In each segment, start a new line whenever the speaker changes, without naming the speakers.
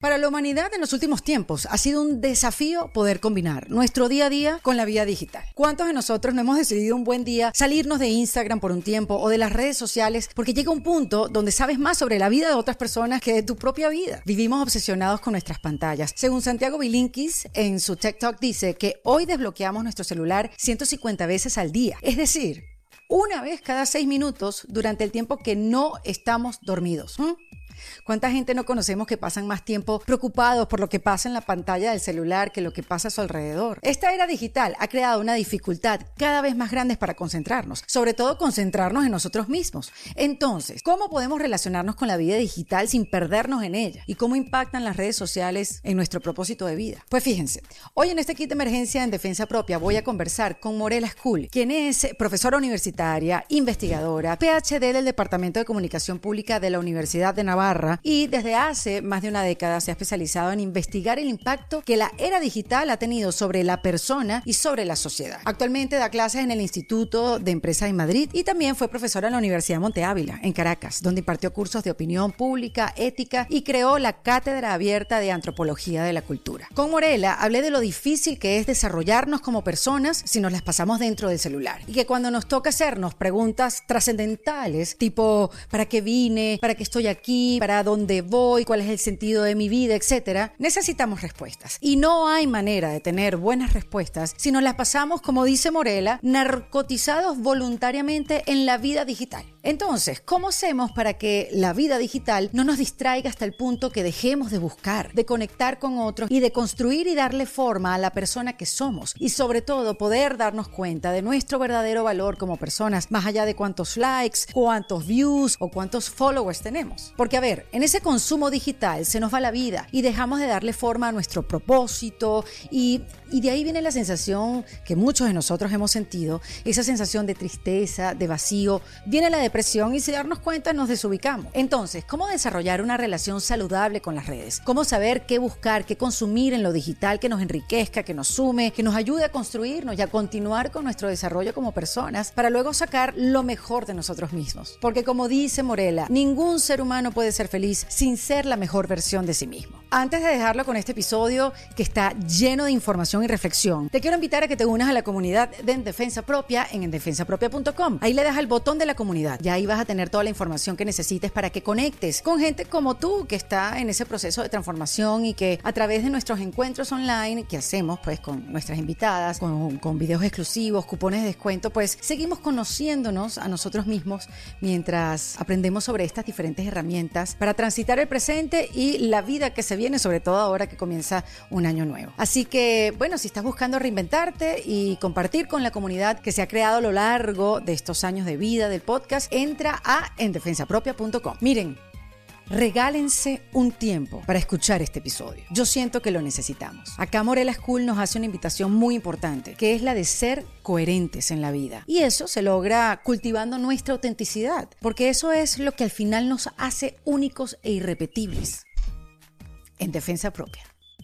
Para la humanidad en los últimos tiempos ha sido un desafío poder combinar nuestro día a día con la vida digital. ¿Cuántos de nosotros no hemos decidido un buen día salirnos de Instagram por un tiempo o de las redes sociales porque llega un punto donde sabes más sobre la vida de otras personas que de tu propia vida? Vivimos obsesionados con nuestras pantallas. Según Santiago Bilinkis, en su TED Talk dice que hoy desbloqueamos nuestro celular 150 veces al día. Es decir, una vez cada 6 minutos durante el tiempo que no estamos dormidos. ¿Cuánta gente no conocemos que pasan más tiempo preocupados por lo que pasa en la pantalla del celular que lo que pasa a su alrededor? Esta era digital ha creado una dificultad cada vez más grande para concentrarnos, sobre todo concentrarnos en nosotros mismos. Entonces, ¿cómo podemos relacionarnos con la vida digital sin perdernos en ella? ¿Y cómo impactan las redes sociales en nuestro propósito de vida? Pues fíjense, hoy en este kit de emergencia en defensa propia voy a conversar con Morela Skull, quien es profesora universitaria, investigadora, PhD del Departamento de Comunicación Pública de la Universidad de Navarra y desde hace más de una década se ha especializado en investigar el impacto que la era digital ha tenido sobre la persona y sobre la sociedad. Actualmente da clases en el Instituto de Empresas en Madrid y también fue profesora en la Universidad Monte Ávila, en Caracas, donde impartió cursos de opinión pública, ética y creó la Cátedra Abierta de Antropología de la Cultura. Con Morela hablé de lo difícil que es desarrollarnos como personas si nos las pasamos dentro del celular y que cuando nos toca hacernos preguntas trascendentales tipo ¿para qué vine? ¿Para qué estoy aquí? ¿Para dónde voy? ¿Cuál es el sentido de mi vida? Etcétera. Necesitamos respuestas. Y no hay manera de tener buenas respuestas si nos las pasamos, como dice Morela, narcotizados voluntariamente en la vida digital. Entonces, ¿cómo hacemos para que la vida digital no nos distraiga hasta el punto que dejemos de buscar, de conectar con otros y de construir y darle forma a la persona que somos? Y sobre todo, poder darnos cuenta de nuestro verdadero valor como personas, más allá de cuántos likes, cuántos views o cuántos followers tenemos. Porque, a ver, en ese consumo digital se nos va la vida y dejamos de darle forma a nuestro propósito y de ahí viene la sensación que muchos de nosotros hemos sentido, esa sensación de tristeza, de vacío, viene la depresión y sin darnos cuenta nos desubicamos. Entonces, ¿cómo desarrollar una relación saludable con las redes? ¿Cómo saber qué buscar, qué consumir en lo digital que nos enriquezca, que nos sume, que nos ayude a construirnos y a continuar con nuestro desarrollo como personas para luego sacar lo mejor de nosotros mismos? Porque como dice Morela, ningún ser humano puede ser feliz sin ser la mejor versión de sí mismo. Antes de dejarlo con este episodio que está lleno de información y reflexión, te quiero invitar a que te unas a la comunidad de En Defensa Propia en endefensapropia.com. Ahí le das al botón de la comunidad y ahí vas a tener toda la información que necesites para que conectes con gente como tú que está en ese proceso de transformación y que a través de nuestros encuentros online que hacemos pues con nuestras invitadas, con videos exclusivos, cupones de descuento, pues seguimos conociéndonos a nosotros mismos mientras aprendemos sobre estas diferentes herramientas para transitar el presente y la vida que se viene, sobre todo ahora que comienza un año nuevo. Así que, bueno, si estás buscando reinventarte y compartir con la comunidad que se ha creado a lo largo de estos años de vida del podcast, entra a endefensapropia.com. Miren, regálense un tiempo para escuchar este episodio. Yo siento que lo necesitamos. Acá Morela Skull nos hace una invitación muy importante, que es la de ser coherentes en la vida. Y eso se logra cultivando nuestra autenticidad, porque eso es lo que al final nos hace únicos e irrepetibles. En Defensa Propia.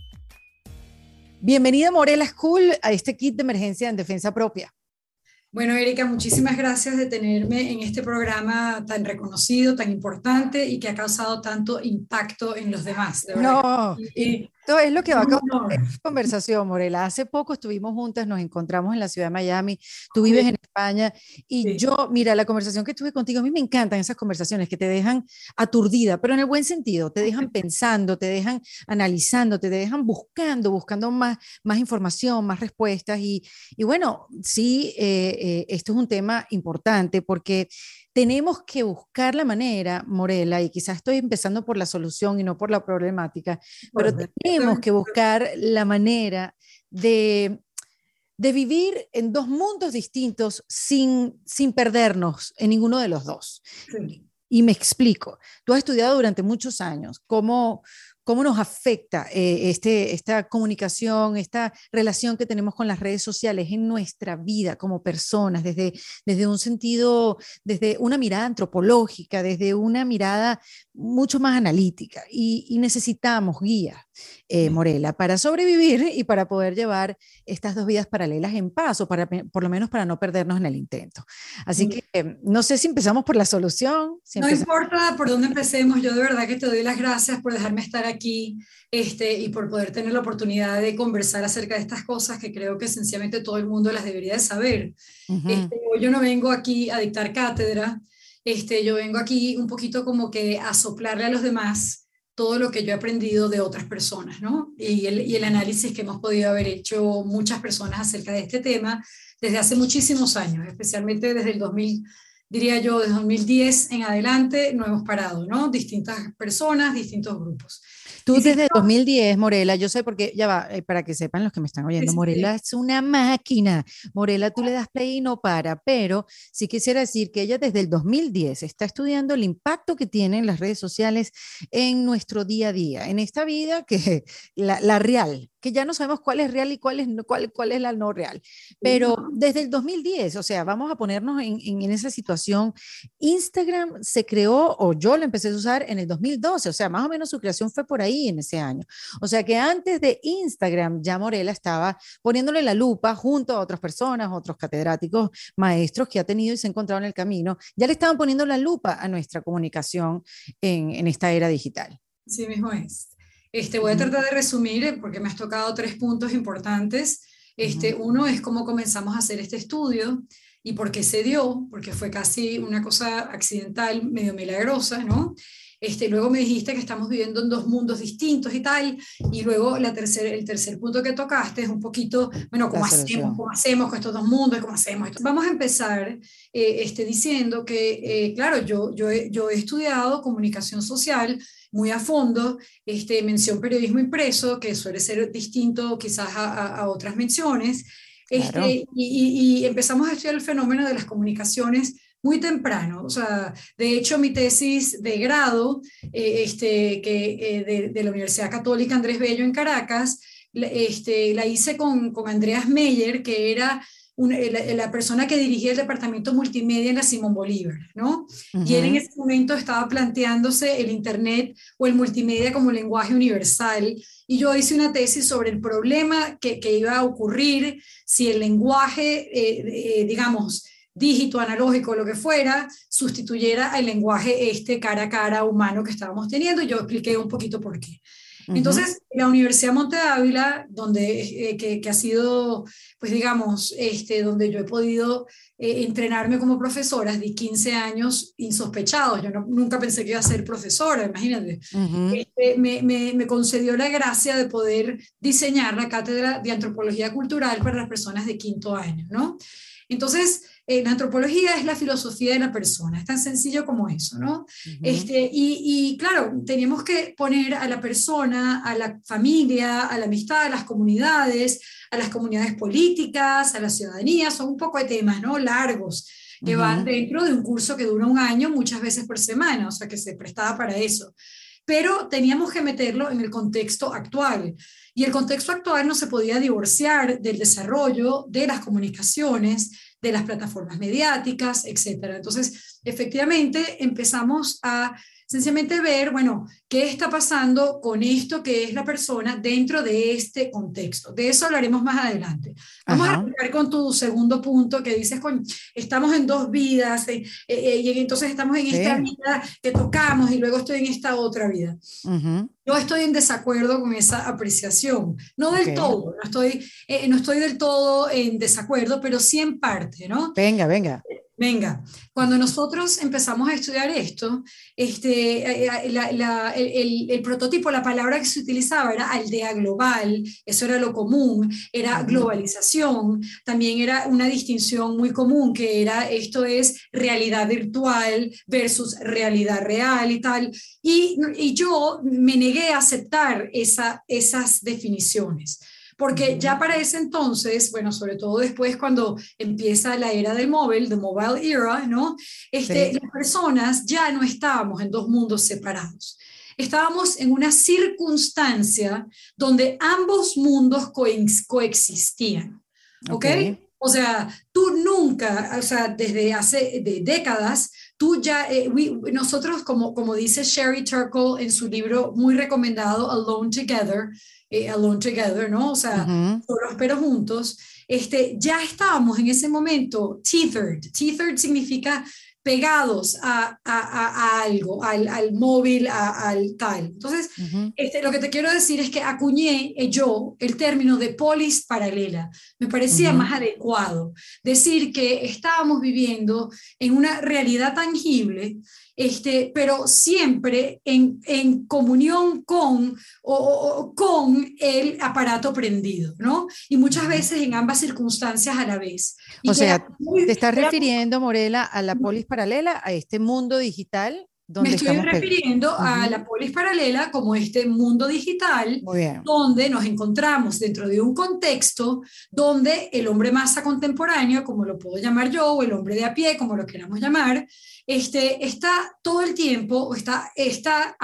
Bienvenida Morela Skull a este kit de emergencia en Defensa Propia.
Bueno, Erika, muchísimas gracias de tenerme en este programa tan reconocido, tan importante y que ha causado tanto impacto en los demás. De verdad.
No, esto es lo que va a causar esta conversación, Morela. Hace poco estuvimos juntas, nos encontramos en la ciudad de Miami, tú vives en España y yo, mira, la conversación que tuve contigo, a mí me encantan esas conversaciones que te dejan aturdida, pero en el buen sentido, te dejan pensando, te dejan analizando, te dejan buscando más información, más respuestas y bueno, sí, esto es un tema importante porque tenemos que buscar la manera, Morela, y quizás estoy empezando por la solución y no por la problemática, pero tenemos que buscar la manera de vivir en dos mundos distintos sin perdernos en ninguno de los dos. Sí. Y me explico. Tú has estudiado durante muchos años cómo nos afecta esta comunicación, esta relación que tenemos con las redes sociales en nuestra vida como personas, desde un sentido, desde una mirada antropológica, desde una mirada mucho más analítica. Y necesitamos guía, Morela, para sobrevivir y para poder llevar estas dos vidas paralelas en paz, o por lo menos para no perdernos en el intento. Así que no sé si empezamos por la solución.
No importa por dónde empecemos, yo de verdad que te doy las gracias por dejarme estar aquí y por poder tener la oportunidad de conversar acerca de estas cosas que creo que sencillamente todo el mundo las debería de saber. Hoy yo no vengo aquí a dictar cátedra, yo vengo aquí un poquito como que a soplarle a los demás todo lo que yo he aprendido de otras personas, ¿no? Y el análisis que hemos podido haber hecho muchas personas acerca de este tema desde hace muchísimos años, especialmente desde el 2000, diría yo, desde 2010 en adelante, no hemos parado, ¿no? Distintas personas, distintos grupos.
Tú desde 2010, Morela, yo sé porque, ya va, para que sepan los que me están oyendo,
Sí,
Morela es una máquina. Morela, tú le das play y no para, pero sí quisiera decir que ella desde el 2010 está estudiando el impacto que tienen las redes sociales en nuestro día a día, en esta vida que la real, que ya no sabemos cuál es real y cuál es la no real. Pero desde el 2010, o sea, vamos a ponernos en esa situación. Instagram se creó, o yo lo empecé a usar en el 2012, o sea, más o menos su creación fue por ahí en ese año. O sea que antes de Instagram, ya Morela estaba poniéndole la lupa junto a otras personas, otros catedráticos, maestros que ha tenido y se ha encontrado en el camino, ya le estaban poniendo la lupa a nuestra comunicación en esta era digital.
Sí mismo es. Voy a tratar de resumir porque me has tocado 3 puntos importantes. Uno es cómo comenzamos a hacer este estudio y por qué se dio, porque fue casi una cosa accidental, medio milagrosa, ¿no? Luego me dijiste que estamos viviendo en 2 mundos distintos y tal, y luego el tercer punto que tocaste es un poquito, bueno, ¿cómo hacemos con estos 2 mundos? ¿Cómo hacemos? Vamos a empezar diciendo que, claro, yo he estudiado comunicación social muy a fondo, mención periodismo impreso, que suele ser distinto quizás a otras menciones,
Claro.
y empezamos a estudiar el fenómeno de las comunicaciones muy temprano. O sea, de hecho, mi tesis de grado de la Universidad Católica Andrés Bello en Caracas, la hice con Andreas Meyer, que era la persona que dirigía el departamento multimedia en la Simón Bolívar, ¿no? Y él en ese momento estaba planteándose el Internet o el multimedia como lenguaje universal, y yo hice una tesis sobre el problema que iba a ocurrir si el lenguaje, digamos, dígito, analógico, lo que fuera, sustituyera al lenguaje cara a cara humano que estábamos teniendo, y yo expliqué un poquito por qué. Entonces, la Universidad Monte Ávila, donde, que ha sido, pues digamos, donde yo he podido entrenarme como profesora, de 15 años insospechados, yo nunca pensé que iba a ser profesora, imagínate, me concedió la gracia de poder diseñar la cátedra de antropología cultural para las personas de 5º año, ¿no? Entonces, la antropología es la filosofía de la persona, es tan sencillo como eso, ¿no? Y claro, teníamos que poner a la persona, a la familia, a la amistad, a las comunidades políticas, a la ciudadanía, son un poco de temas, ¿no? Largos, que van dentro de un curso que dura un año, muchas veces por semana, o sea que se prestaba para eso. Pero teníamos que meterlo en el contexto actual. Y el contexto actual no se podía divorciar del desarrollo de las comunicaciones, de las plataformas mediáticas, etcétera. Entonces, efectivamente, empezamos a sencillamente ver, bueno, qué está pasando con esto que es la persona dentro de este contexto. De eso hablaremos más adelante. Vamos a empezar con tu segundo punto que dices, estamos en 2 vidas y entonces estamos en esta vida que tocamos y luego estoy en esta otra vida. Yo estoy en desacuerdo con esa apreciación, no del todo, no estoy del todo en desacuerdo, pero sí en parte, ¿no? Venga, cuando nosotros empezamos a estudiar esto, el prototipo, la palabra que se utilizaba era aldea global, eso era lo común, era globalización, también era una distinción muy común que era esto es realidad virtual versus realidad real y tal, y yo me negué a aceptar esas definiciones. Porque ya para ese entonces, bueno, sobre todo después cuando empieza la era del móvil, the mobile era, ¿no? Las personas ya no estábamos en 2 mundos separados. Estábamos en una circunstancia donde ambos mundos coexistían, ¿ok? O sea, tú nunca, o sea, desde hace décadas, tú ya, nosotros, como dice Sherry Turkle en su libro muy recomendado, Alone Together, ¿no? O sea, solos pero juntos, ya estábamos en ese momento tethered. Tethered significa pegados a algo, al móvil, al tal. Entonces, lo que te quiero decir es que acuñé yo el término de polis paralela. Me parecía más adecuado decir que estábamos viviendo en una realidad tangible, pero siempre en comunión con el aparato prendido, ¿no? Y muchas veces en ambas circunstancias a la vez.
O sea, ¿te estás refiriendo, Morela, a la polis paralela, a este mundo digital
me
donde
estoy
estamos
refiriendo a la polis paralela como este mundo digital donde nos encontramos dentro de un contexto donde el hombre masa contemporáneo, como lo puedo llamar yo, o el hombre de a pie, como lo queramos llamar, está todo el tiempo, está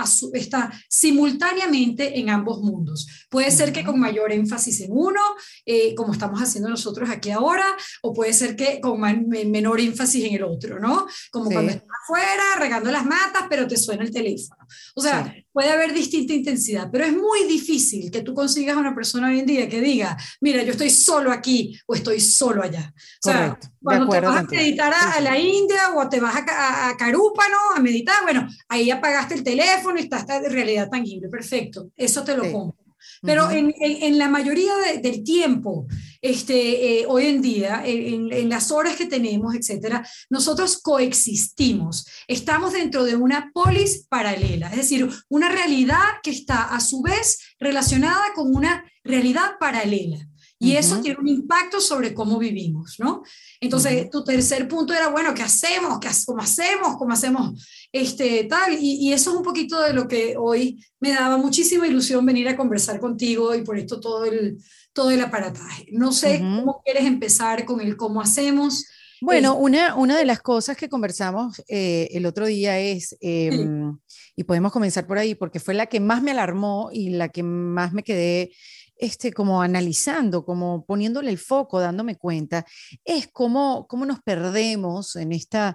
simultáneamente en ambos mundos. Puede ser que con mayor énfasis en uno, como estamos haciendo nosotros aquí ahora, o puede ser que con menor énfasis en el otro, ¿no? Como cuando estás afuera regando las matas, pero te suena el teléfono. O sea, puede haber distinta intensidad, pero es muy difícil que tú consigas a una persona hoy en día que diga, mira, yo estoy solo aquí o estoy solo allá. O sea, cuando te vas a meditar a la India o te vas a Carúpano a meditar, bueno, ahí apagaste el teléfono y estás en realidad tangible. Perfecto, eso te lo compro. Pero en la mayoría del tiempo, hoy en día, en las horas que tenemos, etcétera, nosotros coexistimos. Estamos dentro de una polis paralela, es decir, una realidad que está a su vez relacionada con una realidad paralela. Y eso tiene un impacto sobre cómo vivimos, ¿no? Entonces, tu tercer punto era, bueno, ¿qué hacemos? ¿Cómo hacemos? ¿Cómo hacemos tal? Y eso es un poquito de lo que hoy me daba muchísima ilusión venir a conversar contigo y por esto todo el aparataje. No sé cómo quieres empezar con el cómo hacemos.
Bueno, una de las cosas que conversamos el otro día es, y podemos comenzar por ahí, porque fue la que más me alarmó y la que más me quedé como analizando, como poniéndole el foco, dándome cuenta, es cómo nos perdemos en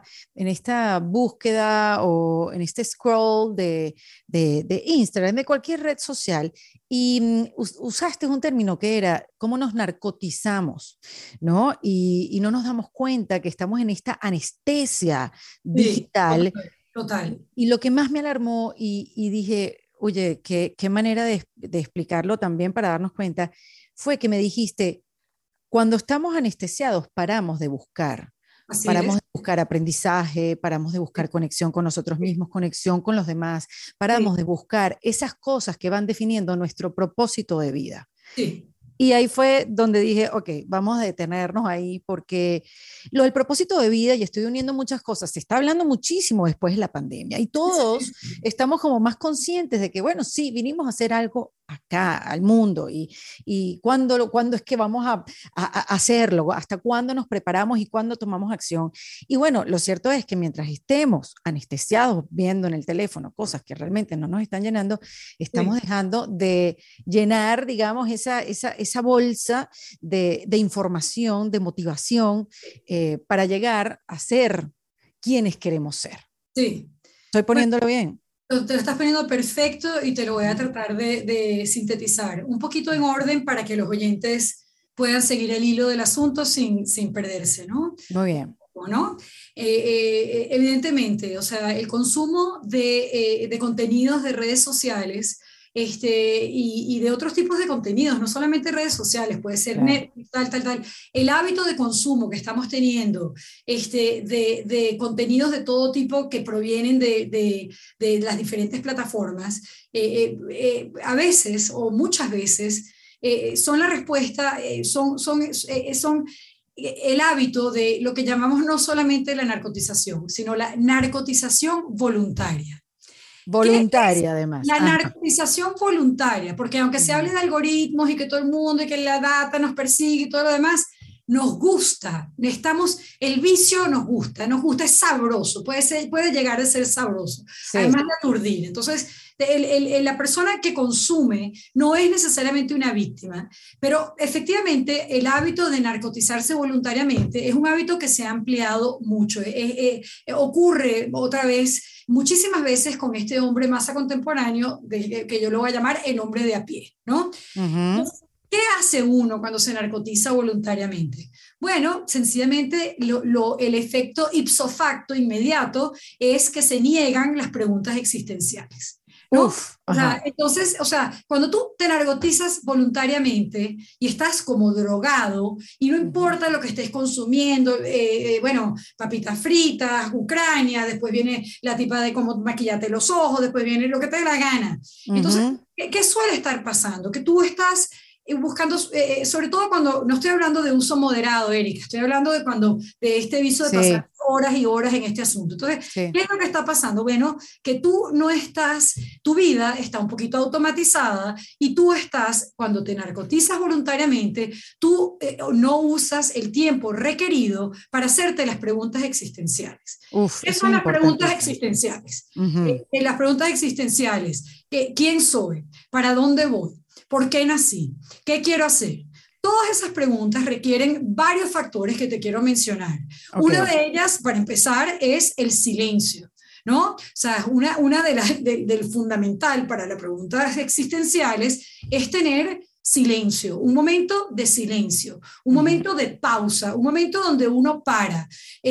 esta búsqueda o en este scroll de Instagram, de cualquier red social. Y usaste un término que era cómo nos narcotizamos, ¿no? Y no nos damos cuenta que estamos en esta anestesia digital.
Sí, total.
Y lo que más me alarmó y dije, oye, qué manera de explicarlo también para darnos cuenta, fue que me dijiste, cuando estamos anestesiados, paramos de buscar. Paramos de buscar aprendizaje, paramos de buscar conexión con nosotros mismos, conexión con los demás, paramos de buscar esas cosas que van definiendo nuestro propósito de vida.
Sí.
Y ahí fue donde dije, ok, vamos a detenernos ahí porque lo del propósito de vida, y estoy uniendo muchas cosas, se está hablando muchísimo después de la pandemia y todos estamos como más conscientes de que, bueno, sí, vinimos a hacer algo acá, al mundo, y cuándo es que vamos a hacerlo, hasta cuándo nos preparamos y cuándo tomamos acción. Y bueno, lo cierto es que mientras estemos anestesiados viendo en el teléfono cosas que realmente no nos están llenando, estamos dejando de llenar, digamos, esa bolsa de información, de motivación para llegar a ser quienes queremos ser.
Sí.
¿Estoy poniéndolo bien?
Te lo estás poniendo perfecto y te lo voy a tratar de sintetizar un poquito en orden para que los oyentes puedan seguir el hilo del asunto sin perderse, ¿no?
Muy bien.
¿No? Evidentemente, o sea, el consumo de contenidos de redes sociales y de otros tipos de contenidos, no solamente redes sociales, puede ser Netflix, tal. El hábito de consumo que estamos teniendo de contenidos de todo tipo que provienen de las diferentes plataformas, a veces o muchas veces son la respuesta, son el hábito de lo que llamamos no solamente la narcotización, sino la narcotización voluntaria.
Voluntaria, además.
La narcotización voluntaria, porque aunque se hable de algoritmos y que todo el mundo y que la data nos persigue y todo lo demás, nos gusta, el vicio nos gusta, es sabroso, puede llegar a ser sabroso, además de aturdir. Entonces, la persona que consume no es necesariamente una víctima, pero efectivamente el hábito de narcotizarse voluntariamente es un hábito que se ha ampliado mucho. Ocurre otra vez muchísimas veces con este hombre masa contemporáneo, que yo lo voy a llamar el hombre de a pie, ¿no? Entonces, ¿Qué hace uno cuando se narcotiza voluntariamente? Bueno, sencillamente el efecto ipso facto inmediato es que se niegan las preguntas existenciales, ¿no?
Uf,
O sea,
ajá.
entonces, o sea, cuando tú te narcotizas voluntariamente y estás como drogado y no
Ujú,
importa lo que estés consumiendo, bueno, papitas fritas, Ucrania, después viene la tipa de cómo maquillarte los ojos, después viene lo que te dé la gana. Entonces,
ujú.
¿qué suele estar pasando? Que tú estás buscando, sobre todo cuando, no estoy hablando de uso moderado, Erika, estoy hablando de cuando, de este viso de pasar
Sí,
horas y horas en este asunto. Entonces,
sí.
¿qué es lo que está pasando? Bueno, que tú no estás, tu vida está un poquito automatizada y tú estás, cuando te narcotizas voluntariamente, tú no usas el tiempo requerido para hacerte las preguntas existenciales.
Uf,
¿Qué
eso
son
es
las preguntas
importantísimo.
existenciales?
Ujú,
Las preguntas existenciales, ¿quién soy? ¿Para dónde voy? ¿Por qué nací? ¿Qué quiero hacer? Todas esas preguntas requieren varios factores que te quiero mencionar. Una
ok.
de ellas, para empezar, es el silencio, ¿no? O sea, una del fundamental para las preguntas existenciales es tener silencio, un momento de silencio, un
Ujú.
momento de pausa, un momento donde uno para.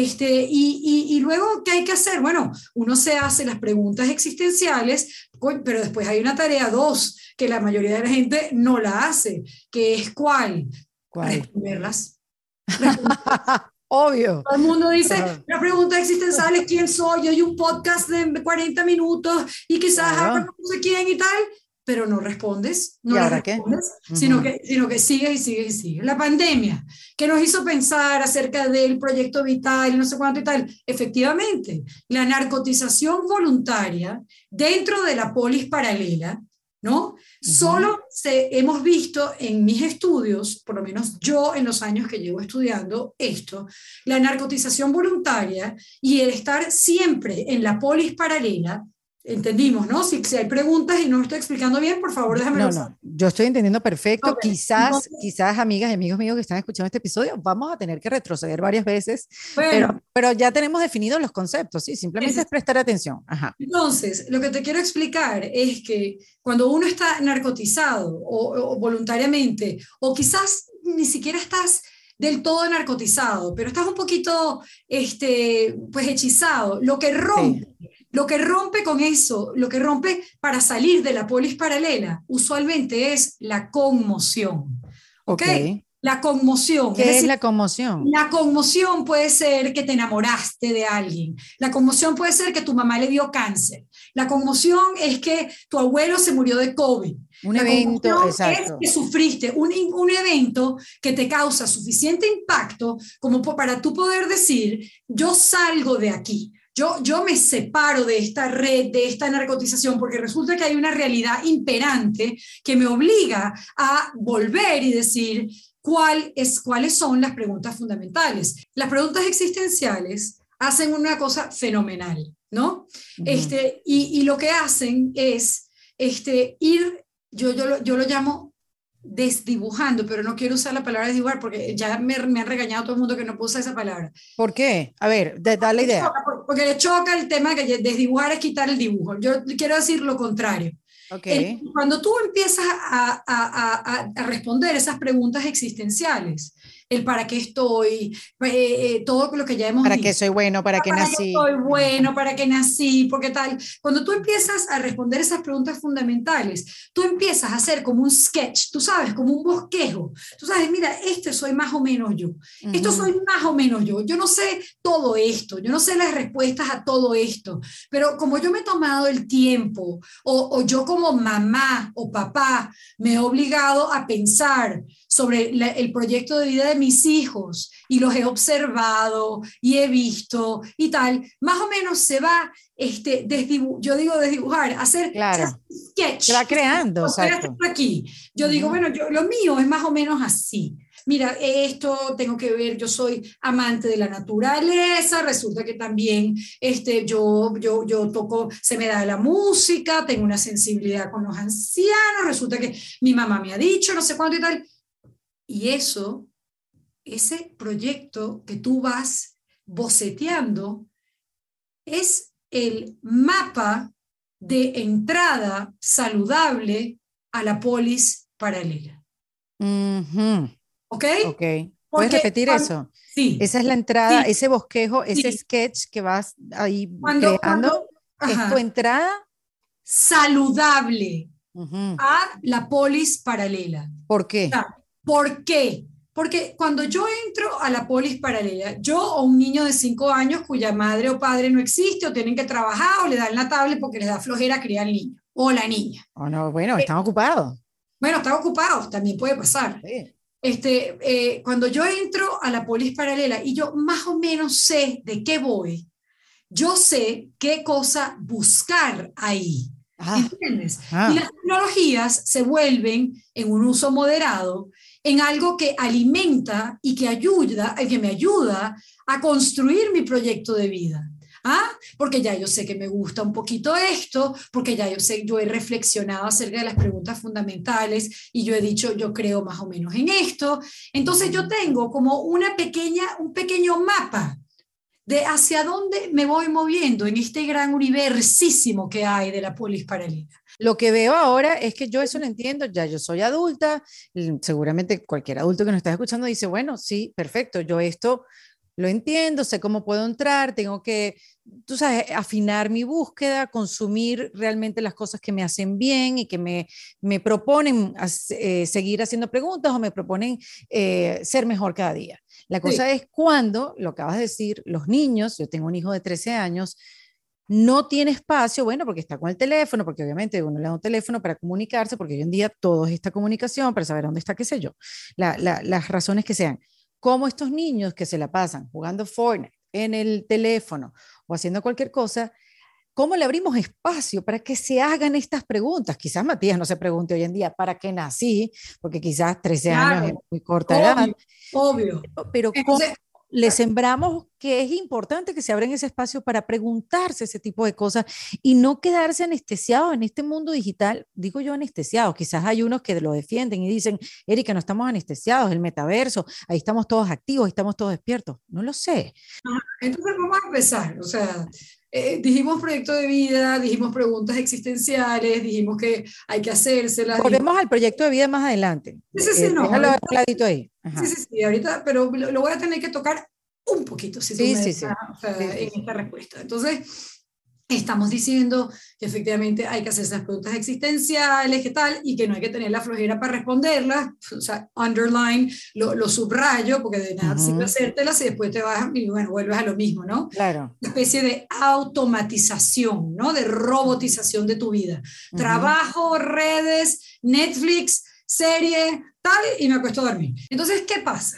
Y luego, ¿qué hay que hacer? Bueno, uno se hace las preguntas existenciales, pero después hay una tarea dos, que la mayoría de la gente no la hace, que es ¿cuál?
¿Cuál?
Responderlas. Responderlas.
Obvio.
Todo el mundo dice,
Ajá.
la pregunta existencial es quién soy, yo hay un podcast de 40 minutos y quizás hablo
Claro.
con no sé quién y tal, pero no respondes,
¿Y
no las
ahora qué?
respondes,
Ujú.
sino que sigues y sigues y sigues. La pandemia, que nos hizo pensar acerca del proyecto vital y no sé cuánto y tal, efectivamente, la narcotización voluntaria dentro de la polis paralela, ¿no?
Ujú.
Hemos visto en mis estudios, por lo menos yo en los años que llevo estudiando esto, la narcotización voluntaria y el estar siempre en la polis paralela, entendimos, ¿no? Si hay preguntas y no me estoy explicando bien, por favor, déjamelo
No,
saber.
no, yo estoy entendiendo perfecto.
Okay.
Quizás,
Entonces,
quizás amigas y amigos míos que están escuchando este episodio, vamos a tener que retroceder varias veces,
bueno,
pero ya tenemos definidos los conceptos, sí, simplemente
ese,
es prestar atención. Ajá.
entonces, lo que te quiero explicar es que cuando uno está narcotizado o voluntariamente, o quizás ni siquiera estás del todo narcotizado, pero estás un poquito, pues hechizado,
Sí,
lo que rompe con eso, lo que rompe para salir de la polis paralela, usualmente es la conmoción, ¿ok?
ok.
La conmoción, es
¿Qué es
decir,
la conmoción?
la conmoción puede ser que te enamoraste de alguien. La conmoción puede ser que tu mamá le dio cáncer. La conmoción es que tu abuelo se murió de COVID.
Un
La
evento,
conmoción es
exacto.
que sufriste un evento que te causa suficiente impacto como para tú poder decir, yo salgo de aquí. Yo me separo de esta red, de esta narcotización, porque resulta que hay una realidad imperante que me obliga a volver y decir, cuáles son las preguntas fundamentales. Las preguntas existenciales hacen una cosa fenomenal, ¿no?
Ujú.
Y lo que hacen es ir, yo lo llamo desdibujando, pero no quiero usar la palabra desdibujar porque ya me han regañado todo el mundo que no puedo usar esa palabra.
¿Por qué? A ver, da la idea.
Porque le choca el tema que desdibujar es quitar el dibujo. Yo quiero decir lo contrario.
Ok,
Cuando tú empiezas a responder esas preguntas existenciales, el para qué estoy, todo lo que ya hemos
¿para qué
dicho,
soy bueno? ¿Para qué
para qué
nací?
soy
Ajá.
bueno, para qué nací, porque tal. Cuando tú empiezas a responder esas preguntas fundamentales, tú empiezas a hacer como un sketch, tú sabes, como un bosquejo. Tú sabes, mira, este soy más o menos yo. Esto
Ujú.
soy más o menos yo. Yo no sé todo esto, yo no sé las respuestas a todo esto, pero como yo me he tomado el tiempo, o yo como mamá o papá me he obligado a pensar sobre el proyecto de vida de mis hijos y los he observado y he visto y tal, más o menos se va, yo digo desdibujar, hacer
Claro, se va
sketch,
creando,
lo estoy
exacto.
haciendo aquí. Yo digo,
Ujú.
bueno, lo mío es más o menos así. Mira, esto tengo que ver, yo soy amante de la naturaleza, resulta que también yo toco, se me da la música, tengo una sensibilidad con los ancianos, resulta que mi mamá me ha dicho, no sé cuánto y tal. Y eso, ese proyecto que tú vas boceteando, es el mapa de entrada saludable a la polis paralela.
Ujú.
¿Ok?
Ok. ¿Puedes
Porque
repetir eso?
sí,
Esa es la entrada,
sí,
ese bosquejo, ese
sí.
sketch que vas ahí
Cuando,
creando, es tu
ajá,
entrada.
saludable
Ujú.
a la polis paralela.
¿Por qué?
Ya, ¿por qué? Porque cuando yo entro a la polis paralela, yo o un niño de 5 años cuya madre o padre no existe o tienen que trabajar o le dan la tablet porque les da flojera criar al niño o la niña.
Oh, no, bueno,
Eh,
están ocupados.
bueno, están ocupados, también puede pasar.
Sí.
Cuando yo entro a la polis paralela y yo más o menos sé de qué voy, yo sé qué cosa buscar ahí.
Ah,
¿Entiendes? Y
ah.
las tecnologías se vuelven en un uso moderado, en algo que alimenta y que me ayuda a construir mi proyecto de vida. ¿Ah? Porque ya yo sé que me gusta un poquito esto, porque ya yo sé, yo he reflexionado acerca de las preguntas fundamentales y yo he dicho, yo creo más o menos en esto. Entonces yo tengo como un pequeño mapa de hacia dónde me voy moviendo en este gran universisimo que hay de la polis paralela.
Lo que veo ahora es que yo eso lo entiendo, ya yo soy adulta, seguramente cualquier adulto que nos está escuchando dice, bueno, sí, perfecto, yo esto lo entiendo, sé cómo puedo entrar, tengo que, tú sabes, afinar mi búsqueda, consumir realmente las cosas que me hacen bien y que me proponen seguir haciendo preguntas o me proponen ser mejor cada día. La
Sí,
cosa es cuando, lo acabas de decir, los niños, yo tengo un hijo de 13 años, no tiene espacio, bueno, porque está con el teléfono, porque obviamente uno le da un teléfono para comunicarse, porque hoy en día todo es esta comunicación, para saber dónde está, qué sé yo, las razones que sean. Como estos niños que se la pasan jugando Fortnite en el teléfono o haciendo cualquier cosa, ¿cómo le abrimos espacio para que se hagan estas preguntas? Quizás Matías no se pregunte hoy en día, ¿para qué nací? Porque quizás 13 años es
claro,
muy corta edad,
obvio, obvio.
pero ¿cómo
Entonces,
le sembramos que es importante que se abran ese espacio para preguntarse ese tipo de cosas y no quedarse anestesiados en este mundo digital? Digo yo anestesiados, quizás hay unos que lo defienden y dicen, Erika, no estamos anestesiados, el metaverso, ahí estamos todos activos, ahí estamos todos despiertos. No lo sé.
entonces vamos a empezar. O sea, dijimos proyecto de vida, dijimos preguntas existenciales, dijimos que hay que hacérselas.
Volvemos al proyecto de vida más adelante.
Sí, sí, sí, no,
Déjalo a un
ahorita,
ladito ahí.
sí,
Ajá.
sí, sí, ahorita, pero lo voy a tener que tocar un poquito, si tú
Sí,
me
sí,
dejas,
sí.
o sea,
Sí, sí,
en
sí.
esta respuesta. Entonces, estamos diciendo que efectivamente hay que hacer esas preguntas existenciales, ¿qué tal? Y que no hay que tener la flojera para responderlas, o sea, underline, lo subrayo, porque de nada sirve
Ujú.
hacértelas y después te vas y bueno, vuelves a lo mismo, ¿no?
Claro.
Una especie de automatización, ¿no? De robotización de tu vida.
Ujú.
Trabajo, redes, Netflix, serie, tal, y me acuesto a dormir. Entonces, ¿qué pasa?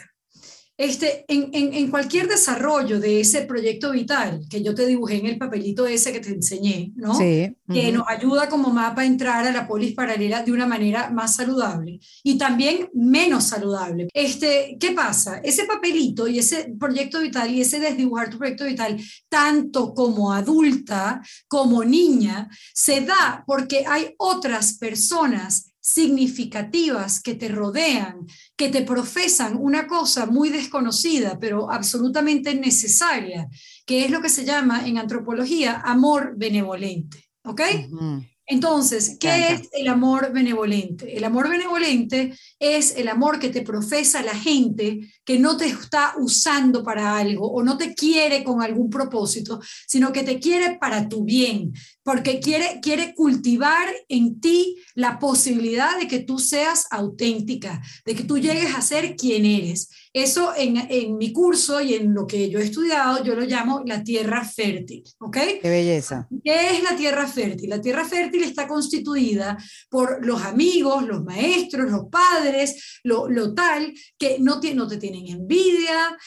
En cualquier desarrollo de ese proyecto vital que yo te dibujé en el papelito ese que te enseñé, ¿no?
Sí.
Que nos
Ujú.
ayuda como mapa a entrar a la polis paralela de una manera más saludable y también menos saludable. ¿Qué pasa? Ese papelito y ese proyecto vital y ese desdibujar tu proyecto vital, tanto como adulta como niña, se da porque hay otras personas significativas que te rodean, que te profesan una cosa muy desconocida, pero absolutamente necesaria, que es lo que se llama en antropología amor benevolente. ¿Ok?
Ujú. Me
Entonces, ¿qué es
encanta.
el amor benevolente? El amor benevolente es el amor que te profesa la gente que no te está usando para algo o no te quiere con algún propósito, sino que te quiere para tu bien, porque quiere cultivar en ti la posibilidad de que tú seas auténtica, de que tú llegues a ser quien eres. Eso en mi curso y en lo que yo he estudiado, yo lo llamo la tierra fértil, ¿ok?
Qué belleza.
¿Qué es la tierra fértil? La tierra fértil está constituida por los amigos, los maestros, los padres, lo tal, que no te tienen envidia,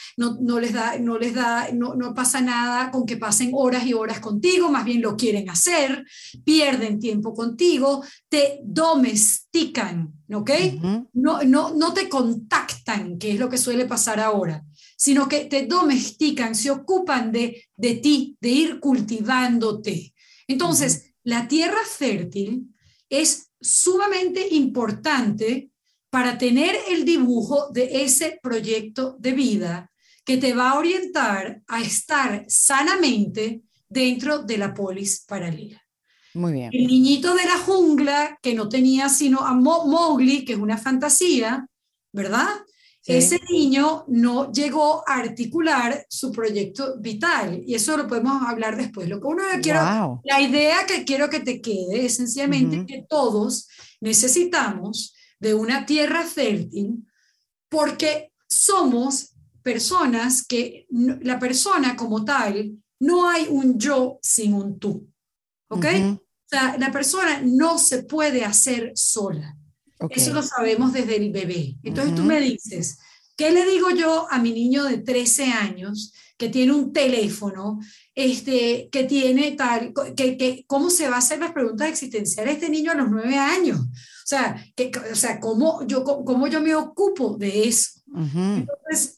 no pasa nada con que pasen horas y horas contigo, más bien lo quieren hacer, pierden tiempo contigo, te domestican, ¿ok?
Ujú.
No te contactan, que es lo que suele pasar ahora, sino que te domestican, se ocupan de ti, de ir cultivándote.
Ujú.
Entonces, la tierra fértil es sumamente importante para tener el dibujo de ese proyecto de vida que te va a orientar a estar sanamente dentro de la polis paralela.
Muy bien.
El niñito de la jungla, que no tenía sino a Mowgli, que es una fantasía, ¿verdad?
Sí.
Ese niño no llegó a articular su proyecto vital y eso lo podemos hablar después. Lo que
Wow.
la idea que quiero que te quede es sencillamente
Ujú,
que todos necesitamos de una tierra fértil porque somos personas que la persona como tal, no hay un yo sin un tú, ¿ok?
ujú,
O sea, la persona no se puede hacer sola.
ok.
Eso lo sabemos desde el bebé. Entonces tú me
Ujú,
dices, ¿qué le digo yo a mi niño de 13 años que tiene un teléfono, que tiene tal, cómo se va a hacer las preguntas existenciales este niño a los 9 años? O sea, cómo yo me ocupo de eso?
ujú.
Entonces,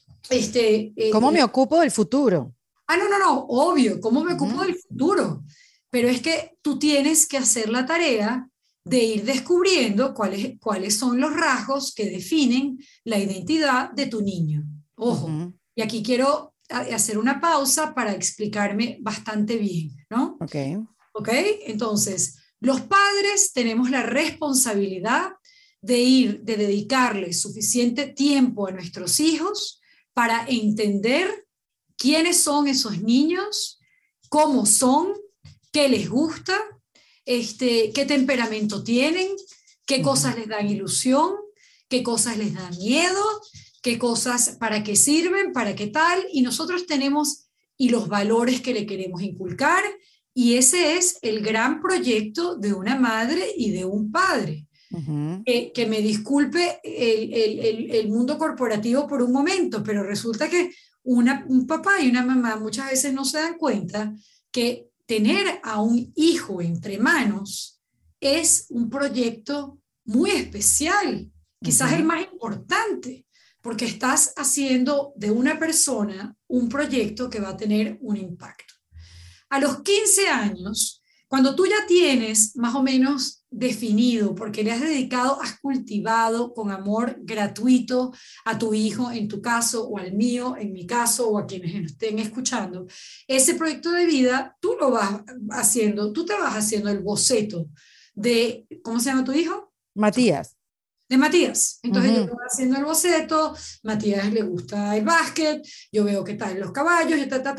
¿Cómo me ocupo del futuro?
no, obvio, ¿cómo me ocupo
Ujú,
del futuro? Pero es que tú tienes que hacer la tarea de ir descubriendo cuáles son los rasgos que definen la identidad de tu niño. Ojo,
ujú,
y aquí quiero hacer una pausa para explicarme bastante bien, ¿no?
ok.
¿Ok? Entonces, los padres tenemos la responsabilidad de dedicarle suficiente tiempo a nuestros hijos para entender quiénes son esos niños, cómo son, qué les gusta, qué temperamento tienen, qué
Ujú,
cosas les dan ilusión, qué cosas les dan miedo, qué cosas, para qué sirven, para qué tal, y nosotros tenemos, y los valores que le queremos inculcar, y ese es el gran proyecto de una madre y de un padre.
ujú.
Que me disculpe el mundo corporativo por un momento, pero resulta que un papá y una mamá muchas veces no se dan cuenta que tener a un hijo entre manos es un proyecto muy especial, quizás el
Ujú.
más importante, porque estás haciendo de una persona un proyecto que va a tener un impacto. A los 15 años, cuando tú ya tienes más o menos definido, porque le has dedicado, has cultivado con amor gratuito a tu hijo, en tu caso, o al mío, en mi caso, o a quienes estén escuchando, ese proyecto de vida, tú lo vas haciendo, tú te vas haciendo el boceto de, ¿cómo se llama tu hijo?
Matías.
De Matías. Entonces yo
Ujú,
voy haciendo el boceto, Matías le gusta el básquet, yo veo que tal los caballos,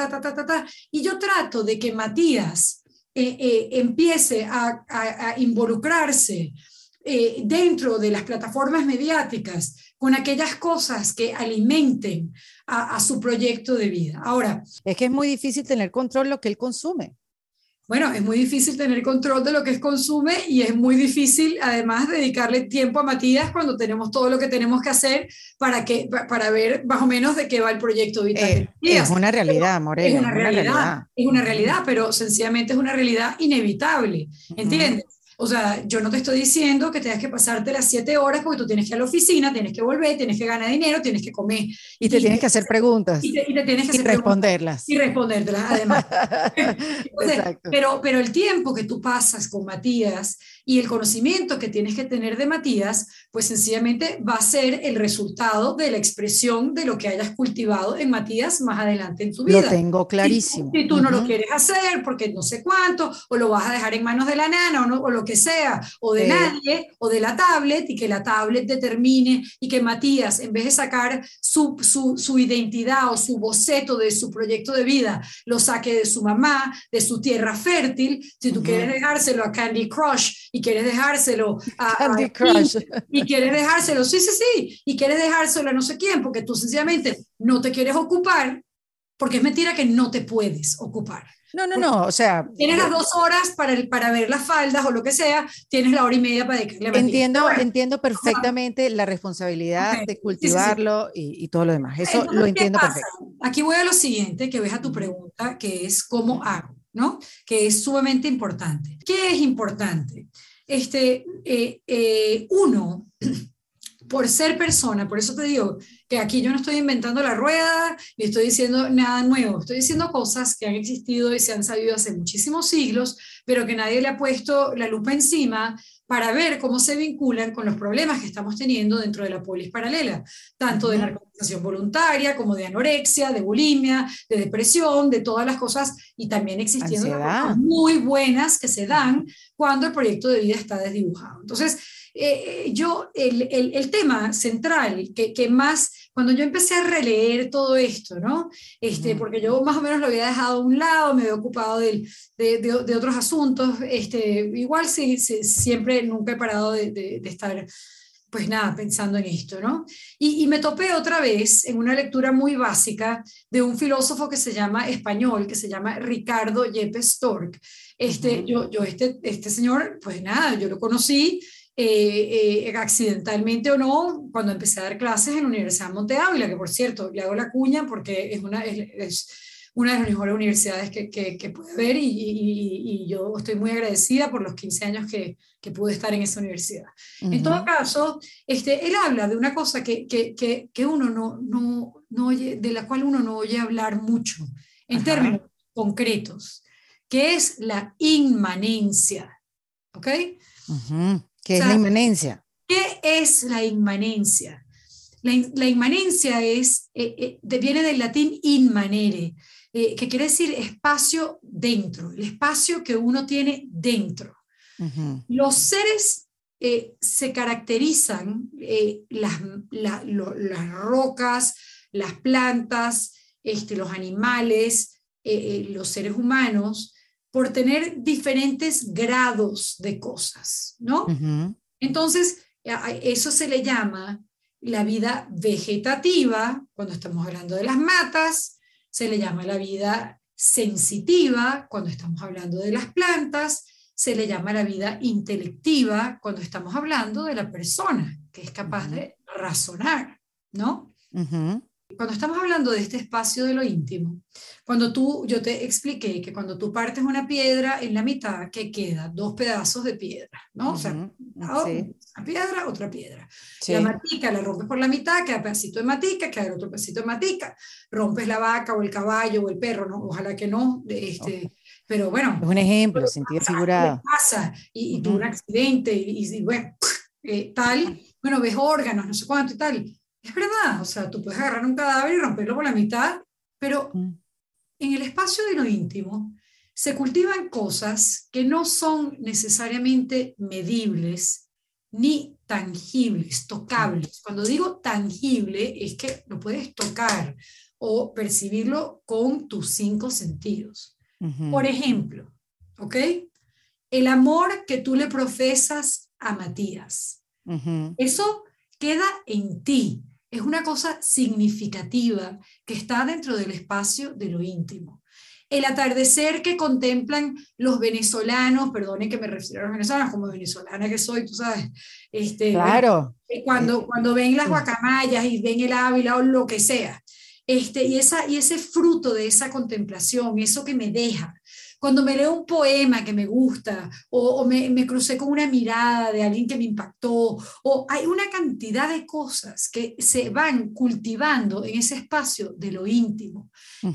y yo trato de que Matías empiece a involucrarse dentro de las plataformas mediáticas con aquellas cosas que alimenten a su proyecto de vida. Ahora,
es que es muy difícil tener control lo que él consume.
bueno, es muy difícil tener control de lo que es consume y es muy difícil además dedicarle tiempo a Matías cuando tenemos todo lo que tenemos que hacer para ver más o menos de qué va el proyecto vital de
Es
Matías.
una
Pero
realidad, Morela, es una realidad.
es una
Ujú,
realidad, pero sencillamente es una realidad inevitable,
ujú.
¿entiendes? O sea, yo no te estoy diciendo que tengas que pasarte las 7 horas porque tú tienes que ir a la oficina, tienes que volver, tienes que ganar dinero, tienes que comer
Y te tienes que hacer preguntas
y te tienes que
y
hacer preguntas y
responderlas.
respondértelas además. Entonces,
Exacto.
pero el tiempo que tú pasas con Matías y el conocimiento que tienes que tener de Matías, pues sencillamente va a ser el resultado de la expresión de lo que hayas cultivado en Matías más adelante en tu
Lo
vida.
tengo clarísimo.
Si tú no lo
Ujú.
quieres hacer porque no sé cuánto, o lo vas a dejar en manos de la nana o, no, o lo que sea, o de
Sí.
nadie, o de la tablet, y que la tablet determine y que Matías, en vez de sacar su identidad o su boceto de su proyecto de vida, lo saque de su mamá, de su tierra fértil, si tú quieres
Ujú.
dejárselo a Candy Crush y quieres dejárselo
Candy
a
Crush.
y quieres dejárselo, sí, y quieres dejárselo a no sé quién, porque tú sencillamente no te quieres ocupar, porque es mentira que no te puedes ocupar.
No, no,
Porque
no. O sea,
tienes las 2 horas para ver las faldas o lo que sea, tienes la hora y media para dedicarle a Matías. Pero
entiendo,
bueno,
entiendo perfectamente la responsabilidad
okay.
de
Sí.
cultivarlo y todo lo demás. Eso lo
Entonces, ¿qué
entiendo
pasa?
perfecto.
Aquí voy a lo siguiente, que ves a tu
Ujú,
pregunta, que es cómo hago, ¿no? Que es sumamente importante. ¿Qué es importante? Uno, por ser persona, por eso te digo que aquí yo no estoy inventando la rueda ni estoy diciendo nada nuevo, estoy diciendo cosas que han existido y se han sabido hace muchísimos siglos, pero que nadie le ha puesto la lupa encima para ver cómo se vinculan con los problemas que estamos teniendo dentro de la polis paralela, tanto de
ujú.
narcotización voluntaria como de anorexia, de bulimia, de depresión, de todas las cosas, y también existiendo las cosas
Ansiedad.
muy buenas que se dan cuando el proyecto de vida está desdibujado. Entonces, el tema central que más, cuando yo empecé a releer todo esto, ¿no? Porque yo más o menos lo había dejado a un lado, me había ocupado de otros asuntos, igual sí, siempre nunca he parado de estar, pues nada, pensando en esto, ¿no? Y me topé otra vez en una lectura muy básica de un filósofo que se llama español, que se llama Ricardo Yepes Stork. Este señor, pues nada, yo lo conocí accidentalmente o no, cuando empecé a dar clases en la Universidad de Monte Ávila, que por cierto, le hago la cuña porque es una de las mejores universidades que puede haber y yo estoy muy agradecida por los 15 años que pude estar en esa universidad. En todo caso, él habla de una cosa que uno no oye, de la cual uno no oye hablar mucho en términos concretos, que es la inmanencia. ¿Ok?
¿Qué es la inmanencia?
¿Qué es la inmanencia? La inmanencia viene del latín inmanere, que quiere decir espacio dentro, el espacio que uno tiene dentro. Los seres se caracterizan, las rocas, las plantas, los animales, los seres humanos, por tener diferentes grados de cosas, ¿no? Entonces, eso se le llama la vida vegetativa, cuando estamos hablando de las matas, se le llama la vida sensitiva, cuando estamos hablando de las plantas, se le llama la vida intelectiva, cuando estamos hablando de la persona, que es capaz de razonar, ¿no? Cuando estamos hablando de este espacio de lo íntimo, yo te expliqué que cuando tú partes una piedra en la mitad, ¿qué queda? Dos pedazos de piedra, ¿no? O sea, una piedra, otra piedra. Sí. La matica la rompes por la mitad, queda pedacito de matica, queda otro pedacito de matica. Rompes la vaca o el caballo o el perro, ¿no? Ojalá que no, pero bueno.
Es un ejemplo, sentido figurado.
Pasa, y tuvo un accidente, y bueno, tal, bueno, ves órganos, no sé cuánto y tal. Es verdad, o sea, tú puedes agarrar un cadáver y romperlo por la mitad, pero en el espacio de lo íntimo se cultivan cosas que no son necesariamente medibles ni tangibles, tocables. Cuando digo tangible es que lo puedes tocar o percibirlo con tus 5 sentidos. Por ejemplo, ¿ok? El amor que tú le profesas a Matías. Eso queda en ti. Es una cosa significativa que está dentro del espacio de lo íntimo. El atardecer que contemplan los venezolanos, perdonen que me refiero a los venezolanos, como venezolana que soy, tú sabes.
Claro.
Cuando ven las guacamayas y ven el Ávila o lo que sea. Y ese fruto de esa contemplación, eso que me deja. Cuando me leo un poema que me gusta, o me crucé con una mirada de alguien que me impactó, o hay una cantidad de cosas que se van cultivando en ese espacio de lo íntimo.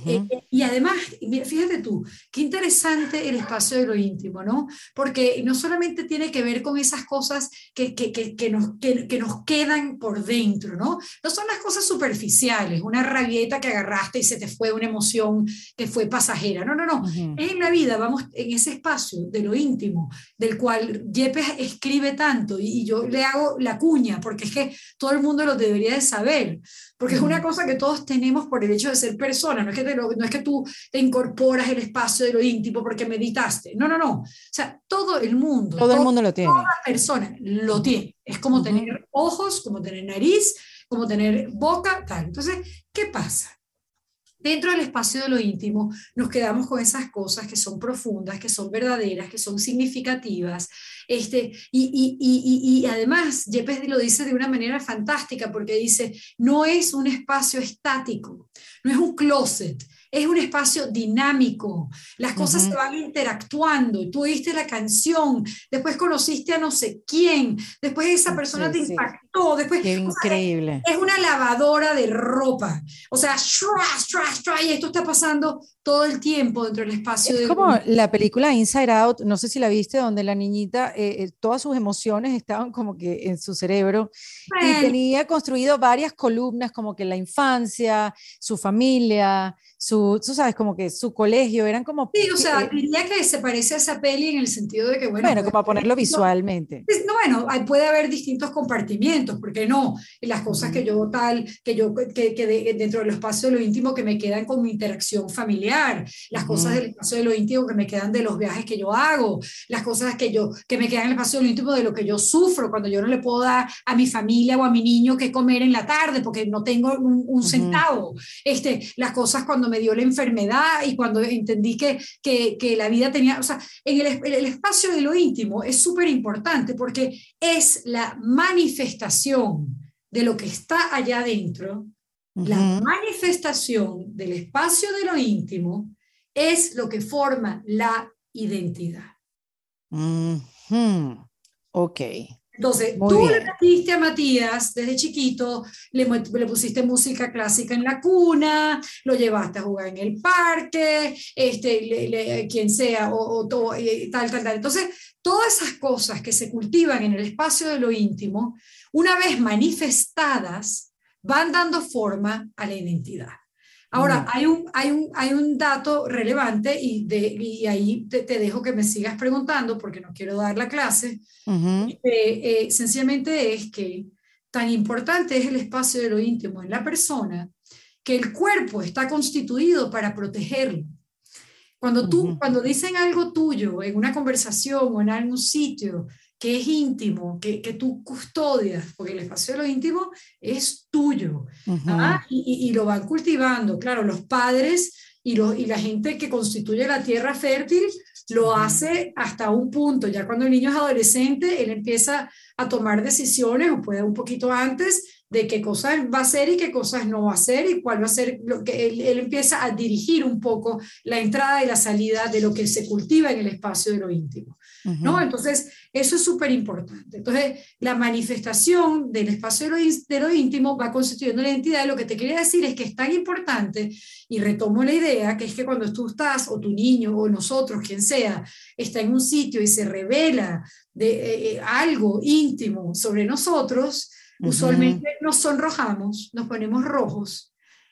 Y además, fíjate tú, qué interesante el espacio de lo íntimo, ¿no? Porque no solamente tiene que ver con esas cosas que nos quedan por dentro, ¿no? No son las cosas superficiales, una rabieta que agarraste y se te fue, una emoción que fue pasajera. No. Es en la vida, vamos en ese espacio de lo íntimo, del cual Yepes escribe tanto, y yo le hago la cuña, porque es que todo el mundo lo debería de saber, porque es una cosa que todos tenemos por el hecho de ser personas, no es que tú te incorporas el espacio de lo íntimo porque meditaste, no, o sea, todo el mundo
lo tiene.
Toda persona lo tiene, es como tener ojos, como tener nariz, como tener boca, tal. Entonces, ¿qué pasa? Dentro del espacio de lo íntimo nos quedamos con esas cosas que son profundas, que son verdaderas, que son significativas. Y además, Yepes lo dice de una manera fantástica porque dice, no es un espacio estático, no es un closet, es un espacio dinámico. Las cosas se van interactuando. Tú oíste la canción, después conociste a no sé quién, después esa persona te impactó. Después,
qué increíble.
Es una lavadora de ropa. O sea, y esto está pasando todo el tiempo dentro del espacio.
Es como la película Inside Out, no sé si la viste, donde la niñita, todas sus emociones estaban como que en su cerebro y tenía construido varias columnas, como que la infancia, su familia, su tú sabes, como que su colegio, eran como,
Sí, o sea, diría que se parece a esa peli en el sentido de que, bueno,
bueno, como a ponerlo visualmente.
no, bueno, puede haber distintos compartimientos, porque no, las cosas que
Ujú,
yo tal, dentro del espacio de lo íntimo que me quedan con mi interacción familiar, las cosas
ujú,
del espacio de lo íntimo que me quedan de los viajes que yo hago, las cosas que me quedan en el espacio de lo íntimo de lo que yo sufro cuando yo no le puedo dar a mi familia o a mi niño que comer en la tarde porque no tengo un
ujú,
centavo, las cosas cuando me dio la enfermedad y cuando entendí que la vida tenía, o sea, el espacio de lo íntimo es súper importante porque es la manifestación de lo que está allá adentro, la
ujú,
manifestación del espacio de lo íntimo es lo que forma la identidad.
ujú. Ok,
Entonces,
muy
tú
bien.
le diste a Matías desde chiquito, le pusiste música clásica en la cuna, lo llevaste a jugar en el parque, quien sea, tal. Entonces, todas esas cosas que se cultivan en el espacio de lo íntimo, una vez manifestadas, van dando forma a la identidad. Ahora,
Mm,
hay un dato relevante y ahí te dejo que me sigas preguntando porque no quiero dar la clase.
ujú,
Sencillamente es que tan importante es el espacio de lo íntimo en la persona que el cuerpo está constituido para protegerlo.
ujú,
Cuando dicen algo tuyo en una conversación o en algún sitio que es íntimo, que tú custodias, porque el espacio de lo íntimo es tuyo,
ujú,
y lo van cultivando. Claro, los padres y la gente que constituye la tierra fértil lo
ujú,
hace hasta un punto. Ya cuando el niño es adolescente, él empieza a tomar decisiones, o puede un poquito antes, de qué cosas va a hacer y qué cosas no va a hacer y cuál va a ser lo que él empieza a dirigir un poco la entrada y la salida de lo que se cultiva en el espacio de lo íntimo, ¿no?
ujú,
Entonces, eso es súper importante. Entonces, la manifestación del espacio de lo íntimo va constituyendo la identidad. Lo que te quería decir es que es tan importante, y retomo la idea, que es que cuando tú estás, o tu niño, o nosotros, quien sea, está en un sitio y se revela algo íntimo sobre nosotros,
ujú,
usualmente nos sonrojamos, nos ponemos rojos.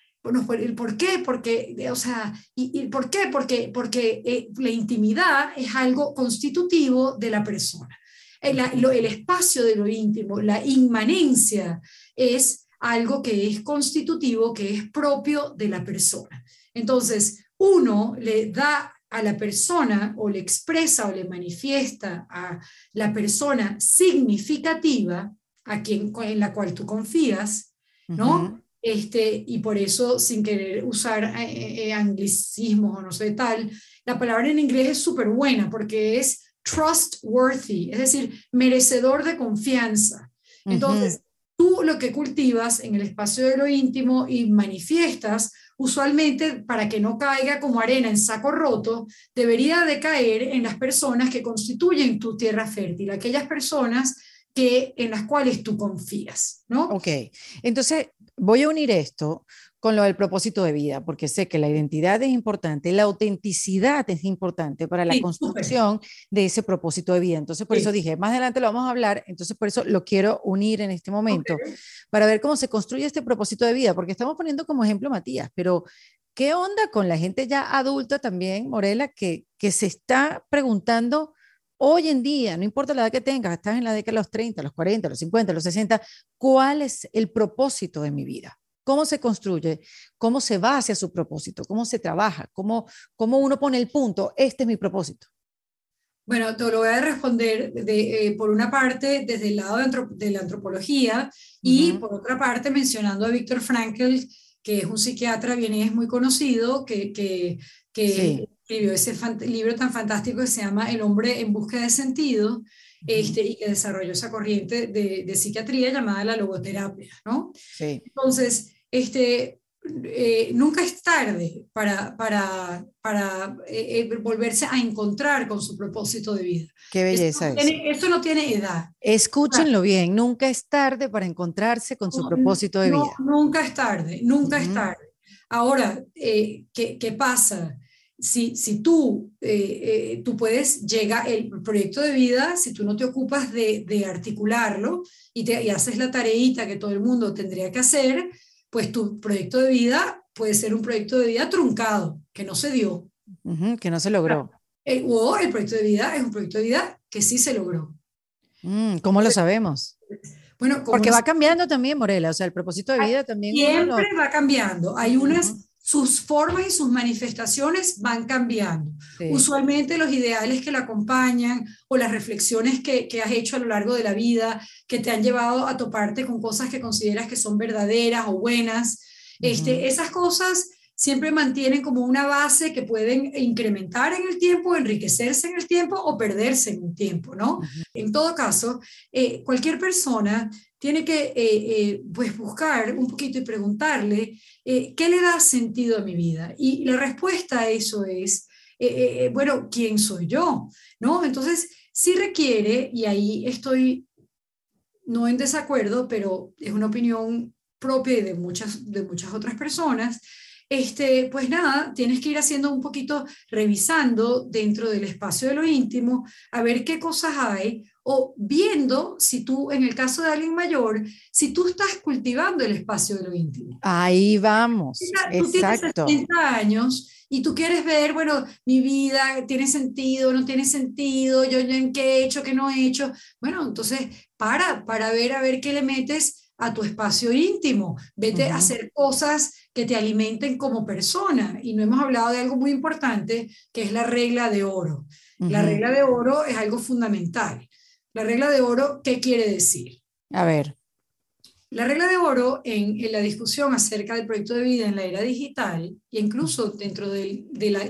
¿Por qué? Porque, o sea, ¿por qué? Porque la intimidad es algo constitutivo de la persona. El espacio de lo íntimo, la inmanencia, es algo que es constitutivo, que es propio de la persona. Entonces, uno le da a la persona o le expresa o le manifiesta a la persona significativa en la cual tú confías, ¿no?
ujú.
Y por eso, sin querer usar anglicismos o no sé tal, la palabra en inglés es súper buena porque es trustworthy, es decir, merecedor de confianza.
Ujú.
Entonces, tú lo que cultivas en el espacio de lo íntimo y manifiestas, usualmente para que no caiga como arena en saco roto, debería de caer en las personas que constituyen tu tierra fértil, aquellas personas en las cuales tú confías, ¿no?
Ok, entonces voy a unir esto con lo del propósito de vida, porque sé que la identidad es importante, la autenticidad es importante para la
Sí, súper.
construcción de ese propósito de vida. Entonces, por eso
Sí,
dije, más adelante lo vamos a hablar, entonces por eso lo quiero unir en este momento,
ok.
para ver cómo se construye este propósito de vida, porque estamos poniendo como ejemplo a Matías, pero ¿qué onda con la gente ya adulta también, Morela, que se está preguntando? Hoy en día, no importa la edad que tengas, estás en la década de los 30, los 40, los 50, los 60, ¿cuál es el propósito de mi vida? ¿Cómo se construye? ¿Cómo se va hacia su propósito? ¿Cómo se trabaja? ¿Cómo uno pone el punto? Este es mi propósito.
Bueno, te lo voy a responder por una parte desde el lado de la antropología y
Ujú.
por otra parte mencionando a Víctor Frankl, que es un psiquiatra vienés muy conocido, que
Sí.
escribió ese libro tan fantástico que se llama El hombre en busca de sentido,
Ujú.
y que desarrolló esa corriente de psiquiatría llamada la logoterapia, ¿no?
Sí.
Entonces, nunca es tarde para volverse a encontrar con su propósito de vida.
Qué belleza eso.
Eso no tiene edad.
Escúchenlo bien, nunca es tarde para encontrarse con su
No,
propósito de
no,
vida.
nunca es tarde, nunca es
Ujú.
tarde. Ahora, ¿qué pasa? Si tú puedes llegar, el proyecto de vida, si tú no te ocupas de articularlo y haces la tareita que todo el mundo tendría que hacer, pues tu proyecto de vida puede ser un proyecto de vida truncado, que no se dio.
Que no se logró.
O el proyecto de vida es un proyecto de vida que sí se logró.
¿Cómo lo sabemos?
Bueno,
Porque va cambiando también, Morela, o sea, el propósito de vida también
siempre va cambiando. Hay sus formas y sus manifestaciones van cambiando. Sí. Usualmente los ideales que la acompañan o las reflexiones que has hecho a lo largo de la vida, que te han llevado a toparte con cosas que consideras que son verdaderas o buenas, esas cosas siempre mantienen como una base que pueden incrementar en el tiempo, enriquecerse en el tiempo o perderse en un tiempo, ¿no? En todo caso, cualquier persona tiene que pues buscar un poquito y preguntarle ¿qué le da sentido a mi vida? Y la respuesta a eso es, bueno, ¿quién soy yo? ¿No? Entonces, sí requiere, y ahí estoy no en desacuerdo, pero es una opinión propia y de muchas otras personas, pues nada, tienes que ir haciendo un poquito, revisando dentro del espacio de lo íntimo, a ver qué cosas hay, o viendo si tú, en el caso de alguien mayor, si tú estás cultivando el espacio de lo íntimo.
Ahí vamos,
tú tienes 60 años y tú quieres ver, bueno, mi vida tiene sentido, no tiene sentido, yo en qué he hecho, qué no he hecho. Bueno, entonces para ver a ver qué le metes a tu espacio íntimo, vete a hacer cosas que te alimenten como persona. Y no hemos hablado de algo muy importante, que es la regla de oro. La regla de oro es algo fundamental. La regla de oro, ¿qué quiere decir?
A ver.
La regla de oro en la discusión acerca del proyecto de vida en la era digital, e incluso dentro del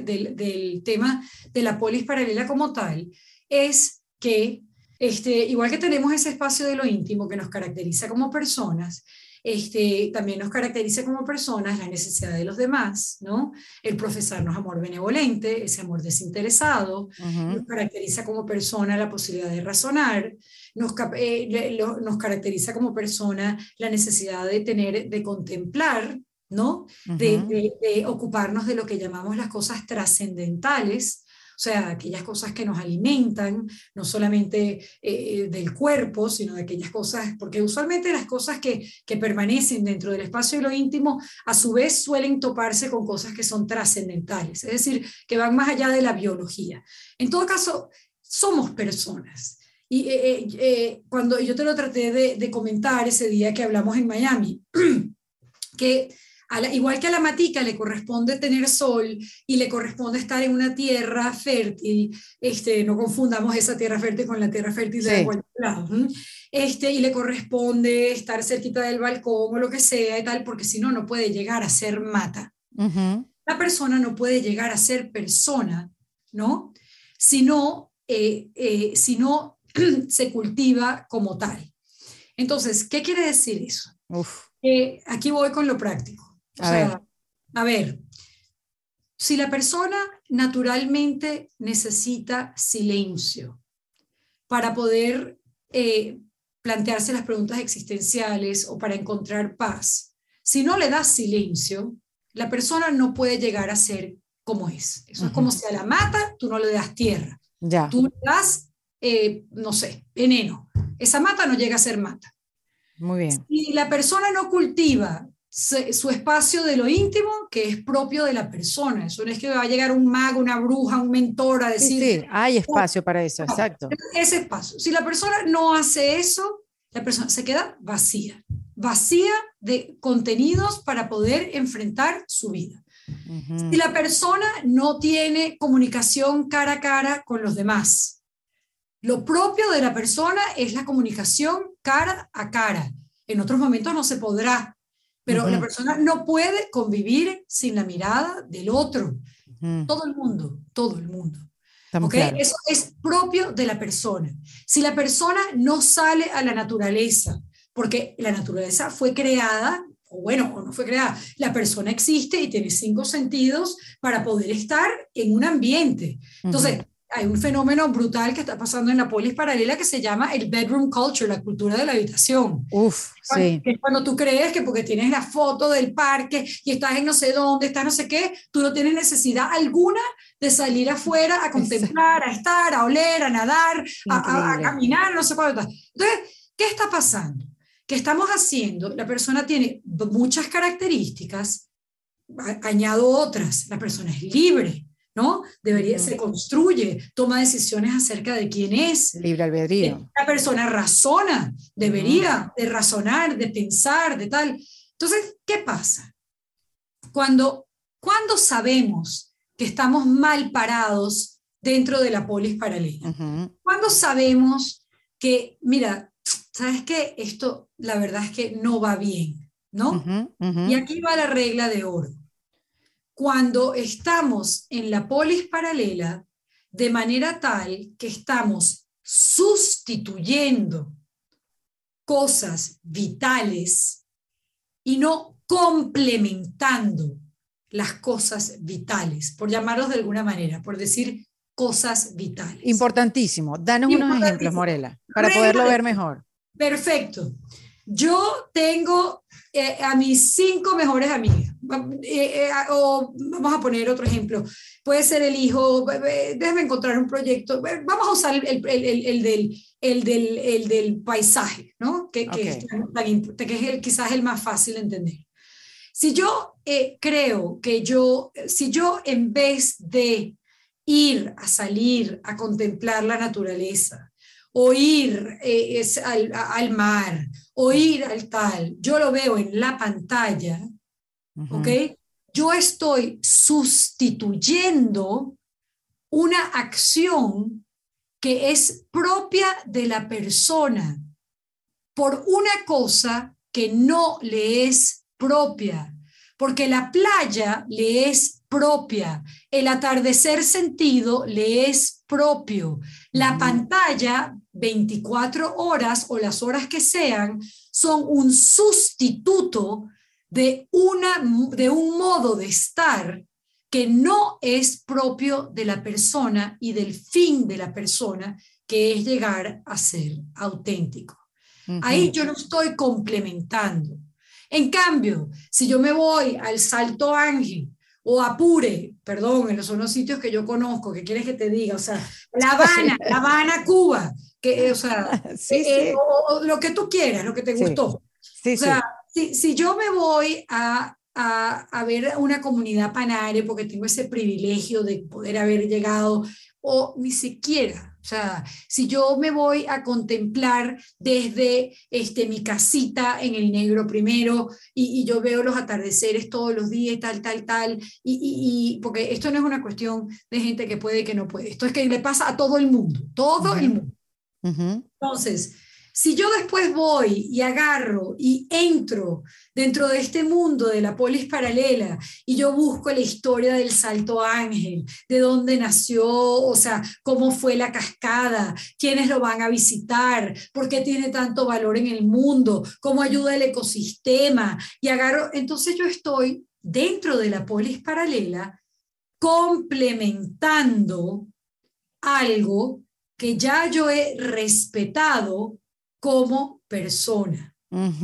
tema de la polis paralela como tal, es que igual que tenemos ese espacio de lo íntimo que nos caracteriza como personas, también nos caracteriza como personas la necesidad de los demás, ¿no? El profesarnos amor benevolente, ese amor desinteresado, nos caracteriza como persona la posibilidad de razonar, nos caracteriza como persona la necesidad de contemplar, ¿no? De ocuparnos de lo que llamamos las cosas trascendentales, o sea, aquellas cosas que nos alimentan, no solamente del cuerpo, sino de aquellas cosas, porque usualmente las cosas que permanecen dentro del espacio de lo íntimo, a su vez suelen toparse con cosas que son trascendentales, es decir, que van más allá de la biología. En todo caso, somos personas. Y cuando yo te lo traté de comentar ese día que hablamos en Miami, que igual que a la matica le corresponde tener sol y le corresponde estar en una tierra fértil, no confundamos esa tierra fértil con la tierra fértil de cualquier lado, y le corresponde estar cerquita del balcón o lo que sea y tal, porque si no, no puede llegar a ser mata. La persona no puede llegar a ser persona, ¿no? Si no se cultiva como tal. Entonces, ¿qué quiere decir eso? Aquí voy con lo práctico. A ver, si la persona naturalmente necesita silencio para poder plantearse las preguntas existenciales o para encontrar paz, si no le das silencio, la persona no puede llegar a ser como es. Eso es como si a la mata tú no le das tierra. Tú le das, no sé, veneno. Esa mata no llega a ser mata.
Muy bien.
Si la persona no cultiva su espacio de lo íntimo, que es propio de la persona, eso no es que va a llegar un mago, una bruja, un mentor a decir...
Sí, hay espacio para eso, exacto.
Ese espacio. Si la persona no hace eso, la persona se queda vacía de contenidos para poder enfrentar su vida. Si la persona no tiene comunicación cara a cara con los demás, lo propio de la persona es la comunicación cara a cara. En otros momentos no se podrá, pero la persona no puede convivir sin la mirada del otro. Todo el mundo. ¿Okay? Claro. Eso es propio de la persona. Si la persona no sale a la naturaleza, porque la naturaleza fue creada, o no fue creada, la persona existe y tiene 5 sentidos para poder estar en un ambiente. Entonces, hay un fenómeno brutal que está pasando en la polis paralela que se llama el bedroom culture, la cultura de la habitación.
Sí.
Que es cuando tú crees que porque tienes la foto del parque y estás en no sé dónde, estás no sé qué, tú no tienes necesidad alguna de salir afuera a contemplar, a estar, a oler, a nadar, a caminar, no sé cuánto. Entonces, ¿qué está pasando? ¿Qué estamos haciendo? La persona tiene muchas características añado otras, la persona es libre, ¿no? Se construye, toma decisiones acerca de quién es.
Libre albedrío.
La persona razona, debería de razonar, de pensar, de tal. Entonces, ¿qué pasa? Cuando sabemos que estamos mal parados dentro de la polis paralela, cuando sabemos que, mira, ¿sabes qué? Esto, la verdad es que no va bien, ¿no? Y aquí va la regla de oro. Cuando estamos en la polis paralela, de manera tal que estamos sustituyendo cosas vitales y no complementando las cosas vitales, por llamarlos de alguna manera, por decir cosas vitales.
Importantísimo. Danos unos ejemplos, Morela, para poderlo ver mejor.
Perfecto. Yo tengo a mis 5 mejores amigas. O vamos a poner otro ejemplo. Puede ser el hijo, déjame encontrar un proyecto. Vamos a usar el del paisaje, ¿no? Que es quizás el más fácil de entender. Si yo creo que si yo en vez de ir a salir a contemplar la naturaleza, o ir al mar, o ir al tal, yo lo veo en la pantalla, ¿ok? Yo estoy sustituyendo una acción que es propia de la persona por una cosa que no le es propia, porque la playa le es propia, el atardecer sentido le es propio, la pantalla 24 horas o las horas que sean son un sustituto de un modo de estar que no es propio de la persona y del fin de la persona, que es llegar a ser auténtico. Ahí yo no estoy complementando. En cambio, si yo me voy al Salto Ángel o Apure, perdón, son los sitios que yo conozco, ¿qué quieres que te diga? O sea, La Habana, Cuba, o sea, o lo que tú quieras, lo que te gustó. O sea, si yo me voy a ver una comunidad panare porque tengo ese privilegio de poder haber llegado, o ni siquiera, o sea, si yo me voy a contemplar desde mi casita en el Negro primero y yo veo los atardeceres todos los días, tal, y porque esto no es una cuestión de gente que puede y que no puede, esto es que le pasa a todo el mundo, el mundo. Entonces, si yo después voy y agarro y entro dentro de este mundo de la polis paralela y yo busco la historia del Salto Ángel, de dónde nació, o sea, cómo fue la cascada, quiénes lo van a visitar, por qué tiene tanto valor en el mundo, cómo ayuda el ecosistema, y agarro, entonces yo estoy dentro de la polis paralela complementando algo que ya yo he respetado como persona.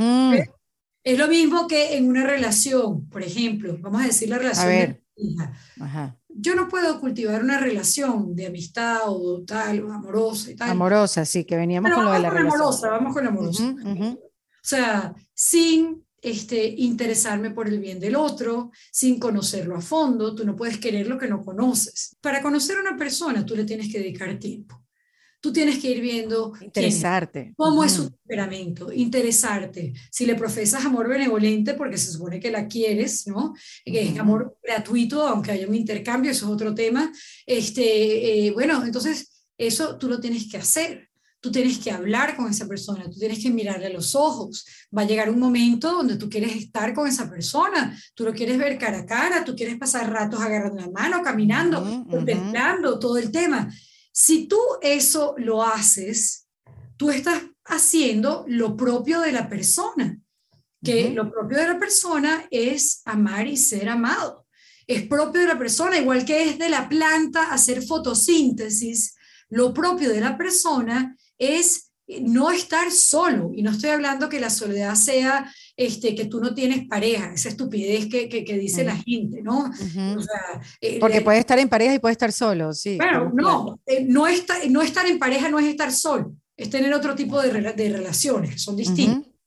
Es lo mismo que en una relación, por ejemplo, vamos a decir la relación de hija. Yo no puedo cultivar una relación de amistad o tal, o amorosa y tal.
Amorosa, sí, que veníamos con lo de la relación.
Vamos con la amorosa. O sea, sin interesarme por el bien del otro, sin conocerlo a fondo. Tú no puedes querer lo que no conoces. Para conocer a una persona, tú le tienes que dedicar tiempo. Tú tienes que ir viendo
interesarte.
Cómo es su temperamento, interesarte. Si le profesas amor benevolente, porque se supone que la quieres, ¿no? Que es amor gratuito, aunque haya un intercambio, eso es otro tema. Bueno, entonces eso tú lo tienes que hacer. Tú tienes que hablar con esa persona, tú tienes que mirarle a los ojos. Va a llegar un momento donde tú quieres estar con esa persona, tú lo quieres ver cara a cara, tú quieres pasar ratos agarrando la mano, caminando, contemplando todo el tema. Si tú eso lo haces, tú estás haciendo lo propio de la persona, que lo propio de la persona es amar y ser amado. Es propio de la persona, igual que es de la planta hacer fotosíntesis, lo propio de la persona es no estar solo. Y no estoy hablando que la soledad sea que tú no tienes pareja, esa estupidez que dice la gente, ¿no? O sea,
porque puede estar en pareja y puede estar solo, sí.
Bueno, no estar en pareja no es estar solo, es tener otro tipo de relaciones, que son distintas.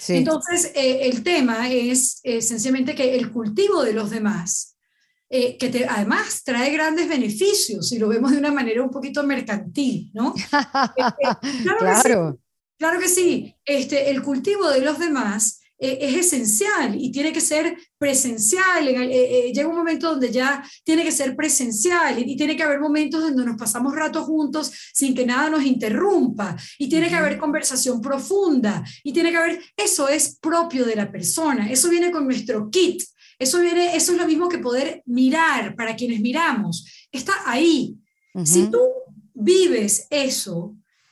Sí.
Entonces, el tema es sencillamente que el cultivo de los demás, además trae grandes beneficios, si lo vemos de una manera un poquito mercantil, ¿no? Claro que sí,
Claro.
claro que sí. El cultivo de los demás es esencial y tiene que ser presencial. Llega un momento donde ya tiene que ser presencial y tiene que haber momentos donde nos pasamos ratos juntos sin que nada nos interrumpa y tiene que haber conversación profunda y tiene que haber, eso es propio de la persona, eso viene con nuestro kit. Eso es lo mismo que poder mirar para quienes miramos. Está ahí. Si tú vives eso,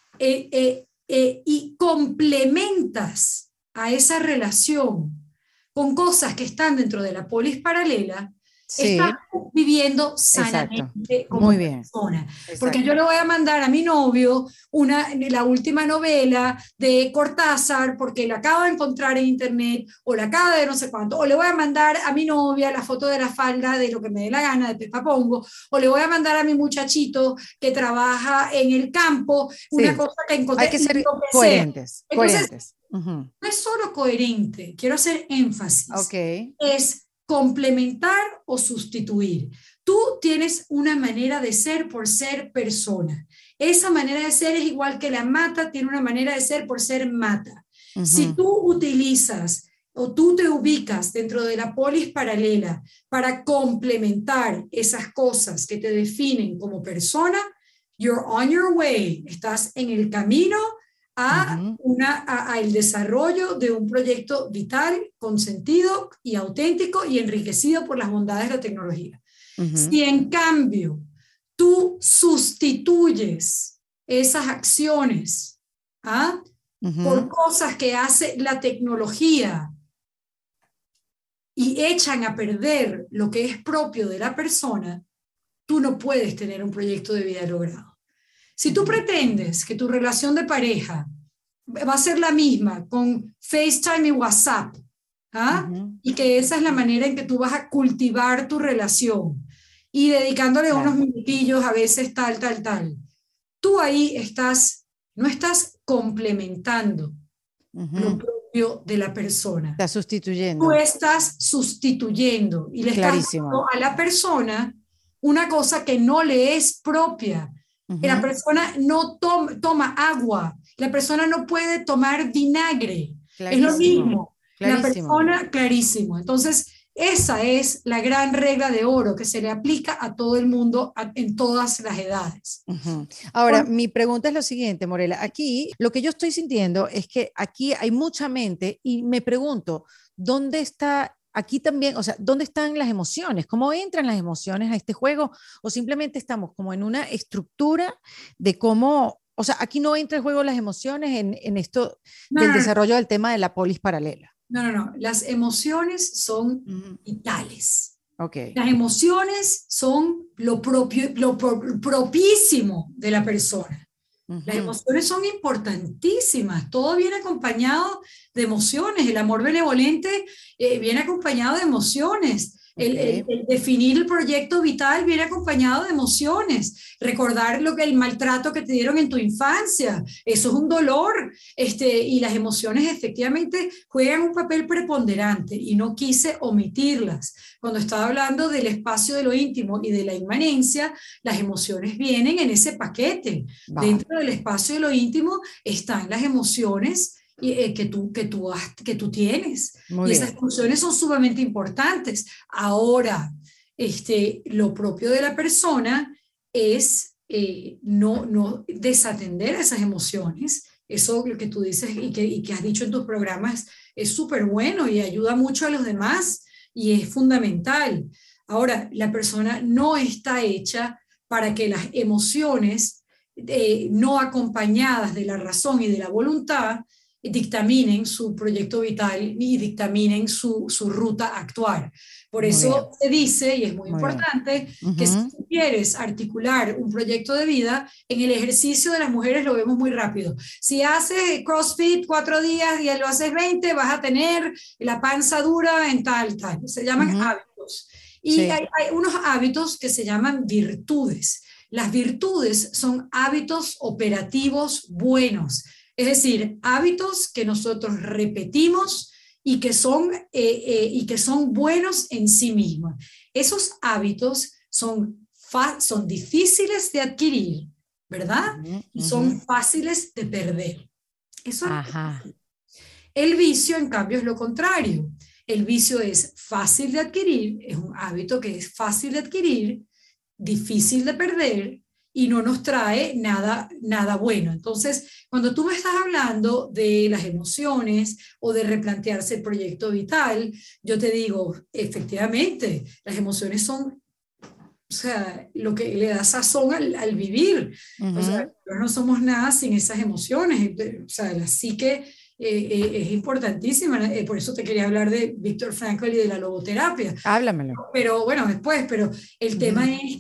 y complementas a esa relación con cosas que están dentro de la polis paralela, estás
Sí,
viviendo
exacto.
sanamente
Muy
como
bien,
persona. Porque yo
exacto.
le voy a mandar a mi novio la última novela de Cortázar porque la acabo de encontrar en internet o la acaba de no sé cuánto, o le voy a mandar a mi novia la foto de la falda de lo que me dé la gana de Pepa Pongo, o le voy a mandar a mi muchachito que trabaja en el campo una
Sí,
cosa que
hay
encontré,
que ser
lo que sea.
coherentes,
Entonces,
coherentes. Ujú.
no es solo coherente, quiero hacer
Ok.
énfasis, es complementar o sustituir. Tú tienes una manera de ser por ser persona. Esa manera de ser es igual que la mata tiene una manera de ser por ser mata. Si
Ujú.
tú utilizas o tú te ubicas dentro de la polis paralela para complementar esas cosas que te definen como persona, you're on your way, estás en el camino
Ujú.
a el desarrollo de un proyecto vital, con sentido y auténtico y enriquecido por las bondades de la tecnología.
Ujú.
Si en cambio tú sustituyes esas acciones, ¿ah?, por
Ujú.
cosas que hace la tecnología y echan a perder lo que es propio de la persona, tú no puedes tener un proyecto de vida logrado. Si tú
Ujú.
pretendes que tu relación de pareja va a ser la misma con FaceTime y WhatsApp, ¿ah?,
Ujú.
y que esa es la manera en que tú vas a cultivar tu relación y dedicándole unos
Claro.
minutillos a veces tal, tú ahí no estás complementando lo
Ujú.
propio de la persona.
Está
Tú
sustituyendo.
estás sustituyendo y le estás dando
Clarísimo.
a la persona una cosa que no le es propia. La
Ujú.
persona no toma agua, la persona no puede tomar vinagre, es lo
Clarísimo.
mismo. La
Clarísimo.
persona, clarísimo. Entonces, esa es la gran regla de oro que se le aplica a todo el mundo en todas las edades.
Ujú. Ahora, mi pregunta es lo siguiente, Morela. Aquí lo que yo estoy sintiendo es que aquí hay mucha mente y me pregunto, ¿dónde está aquí también, o sea, dónde están las emociones? ¿Cómo entran las emociones a este juego? ¿O simplemente estamos como en una estructura de cómo, o sea, aquí no entra el juego las emociones en esto
No,
del
no, no,
desarrollo del tema de la polis paralela?
no. Las emociones son
Ujú.
vitales.
Ok.
Las emociones son lo propio, propísimo de la persona. Las
Ujú.
emociones son importantísimas, todo viene acompañado de emociones, el amor benevolente viene acompañado de emociones,
Ok.
el definir el proyecto vital viene acompañado de emociones, recordar el maltrato que te dieron en tu infancia, eso es un dolor, y las emociones efectivamente juegan un papel preponderante y no quise omitirlas. Cuando estaba hablando del espacio de lo íntimo y de la inmanencia, las emociones vienen en ese paquete.
Va.
Dentro del espacio de lo íntimo están las emociones que tú tienes.
Muy
Y esas
bien.
emociones son sumamente importantes. Ahora, lo propio de la persona es no desatender esas emociones. Eso lo que tú dices y que has dicho en tus programas es súper bueno y ayuda mucho a los demás y es fundamental. Ahora, la persona no está hecha para que las emociones no acompañadas de la razón y de la voluntad dictaminen su proyecto vital y dictaminen su ruta a actuar. Por
Muy
eso
bien.
se dice, y es muy
Muy bien.
importante, que si
Ujú.
tú quieres articular un proyecto de vida, en el ejercicio de las mujeres lo vemos muy rápido. Si haces CrossFit 4 días y lo haces 20, vas a tener la panza dura en tal. Se llaman
Ujú.
hábitos. Y
Sí.
hay unos hábitos que se llaman virtudes. Las virtudes son hábitos operativos buenos. Es decir, hábitos que nosotros repetimos y que son buenos en sí mismos. Esos hábitos son difíciles de adquirir, ¿verdad? Y son fáciles de perder. Eso
Ajá.
el vicio, en cambio, es lo contrario. El vicio es fácil de adquirir, es un hábito que es fácil de adquirir, difícil de perder y no nos trae nada bueno. Entonces, cuando tú me estás hablando de las emociones o de replantearse el proyecto vital, yo te digo, efectivamente, las emociones son, o sea, lo que le da sazón al vivir. O sea, no somos nada sin esas emociones. O sea, la psique es importantísima. Por eso te quería hablar de Víctor Frankl y de la logoterapia.
Háblamelo.
Pero bueno, después, pero el tema es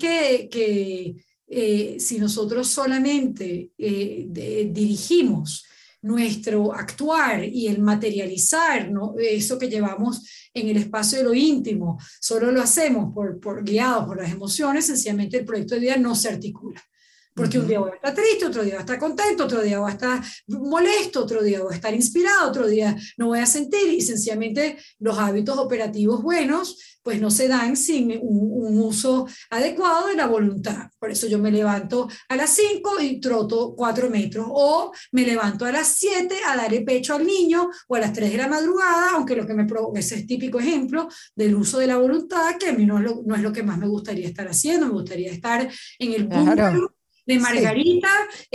que si nosotros solamente dirigimos nuestro actuar y el materializar, ¿no? Eso que llevamos en el espacio de lo íntimo, solo lo hacemos guiados por las emociones, sencillamente el proyecto de vida no se articula. Porque un día voy a estar triste, otro día voy a estar contento, otro día voy a estar molesto, otro día voy a estar inspirado, otro día no voy a sentir, y sencillamente los hábitos operativos buenos pues no se dan sin un uso adecuado de la voluntad. Por eso yo me levanto a las 5 y troto 4 metros, o me levanto a las 7 a darle pecho al niño, o a las 3 de la madrugada, aunque lo que me provoca, ese es típico ejemplo del uso de la voluntad, que a mí no es lo que más me gustaría estar haciendo. Me gustaría estar en el búnker de Margarita,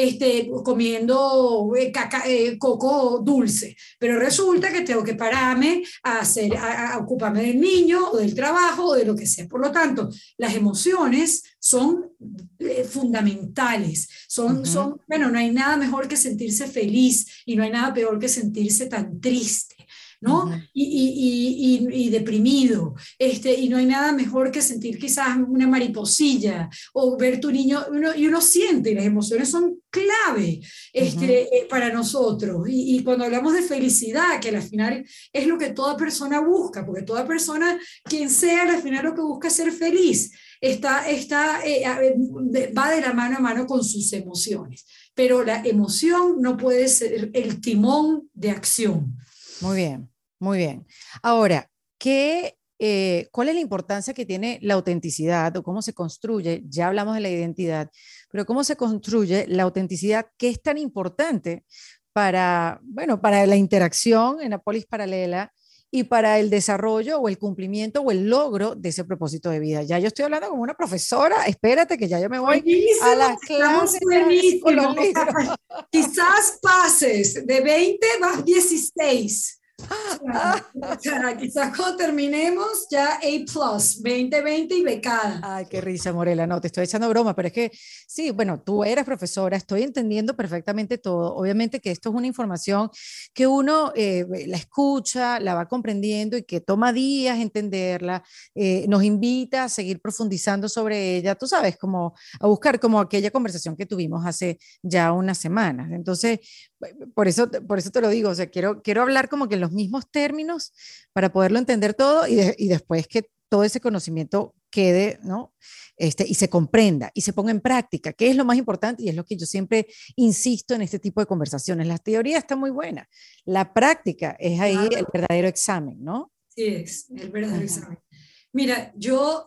comiendo coco dulce, pero resulta que tengo que pararme a ocuparme del niño o del trabajo o de lo que sea. Por lo tanto, las emociones son fundamentales, bueno, no hay nada mejor que sentirse feliz y no hay nada peor que sentirse tan triste, ¿no? Y deprimido, y no hay nada mejor que sentir quizás una mariposilla o ver tu niño, y uno siente, las emociones son clave para nosotros, y cuando hablamos de felicidad, que al final es lo que toda persona busca, porque toda persona, quien sea, al final lo que busca es ser feliz, va de la mano a mano con sus emociones, pero la emoción no puede ser el timón de acción.
Muy bien, muy bien. Ahora, ¿cuál es la importancia que tiene la autenticidad o cómo se construye? Ya hablamos de la identidad, pero ¿cómo se construye la autenticidad que es tan importante para, bueno, para la interacción en la polis paralela y para el desarrollo o el cumplimiento o el logro de ese propósito de vida? Ya yo estoy hablando como una profesora, espérate que ya yo me voy a
Buenísimo,
las
estamos
clases con los
buenísimos.
libros.
Quizás pases de 20 más 16. Quizás cuando terminemos ya A+, 20 y becada.
Ay, qué risa, Morela. No, te estoy echando broma, pero es que sí, bueno, tú eres profesora, estoy entendiendo perfectamente todo. Obviamente que esto es una información que uno la escucha, la va comprendiendo y que toma días entenderla, nos invita a seguir profundizando sobre ella, tú sabes, como a buscar como aquella conversación que tuvimos hace ya unas semanas. Entonces, por eso te lo digo, o sea, quiero hablar como que en los mismos términos para poderlo entender todo y después que todo ese conocimiento quede, ¿no? Y se comprenda y se ponga en práctica, que es lo más importante y es lo que yo siempre insisto en este tipo de conversaciones. La teoría está muy buena, la práctica es ahí el verdadero examen, ¿no?
Sí, es el verdadero examen. Mira, yo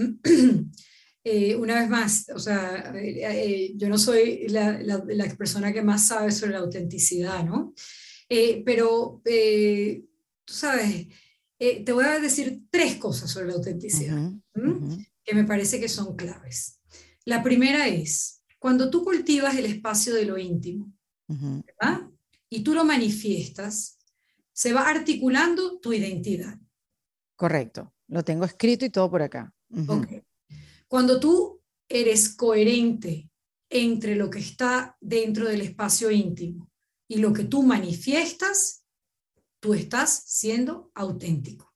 una vez más, o sea, yo no soy la persona que más sabe sobre la autenticidad, ¿no? Pero tú sabes, te voy a decir 3 cosas sobre la autenticidad, que me parece que son claves. La primera es, cuando tú cultivas el espacio de lo íntimo, ¿verdad? Y tú lo manifiestas, se va articulando tu identidad.
Correcto, lo tengo escrito y todo por acá.
Okay. Cuando tú eres coherente entre lo que está dentro del espacio íntimo y lo que tú manifiestas, tú estás siendo auténtico.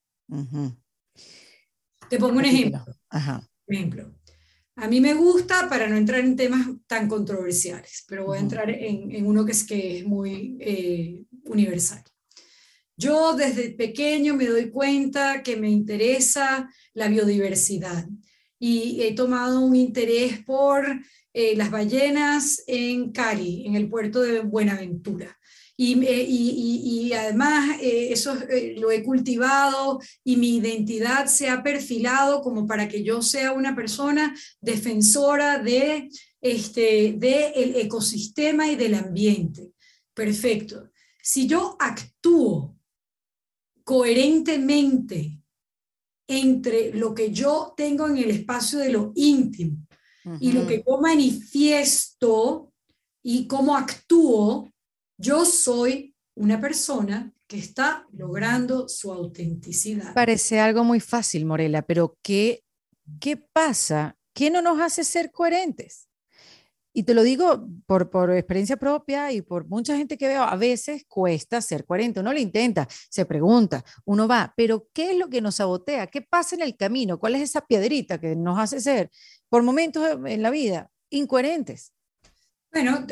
Te pongo un ejemplo. Ejemplo. A mí me gusta, para no entrar en temas tan controversiales, pero voy a entrar en uno que es muy universal. Yo desde pequeño me doy cuenta que me interesa la biodiversidad y he tomado un interés por las ballenas en Cali, en el puerto de Buenaventura. y además eso lo he cultivado y mi identidad se ha perfilado como para que yo sea una persona defensora de el ecosistema y del ambiente. Perfecto. Si yo actúo coherentemente entre lo que yo tengo en el espacio de lo íntimo y lo que yo manifiesto y cómo actúo, yo soy una persona que está logrando su autenticidad.
Parece algo muy fácil, Morela, pero ¿qué pasa? ¿Qué no nos hace ser coherentes? Y te lo digo por experiencia propia y por mucha gente que veo, a veces cuesta ser coherente. Uno lo intenta, se pregunta, uno va, pero ¿qué es lo que nos sabotea? ¿Qué pasa en el camino? ¿Cuál es esa piedrita que nos hace ser, por momentos en la vida, incoherentes?
Bueno,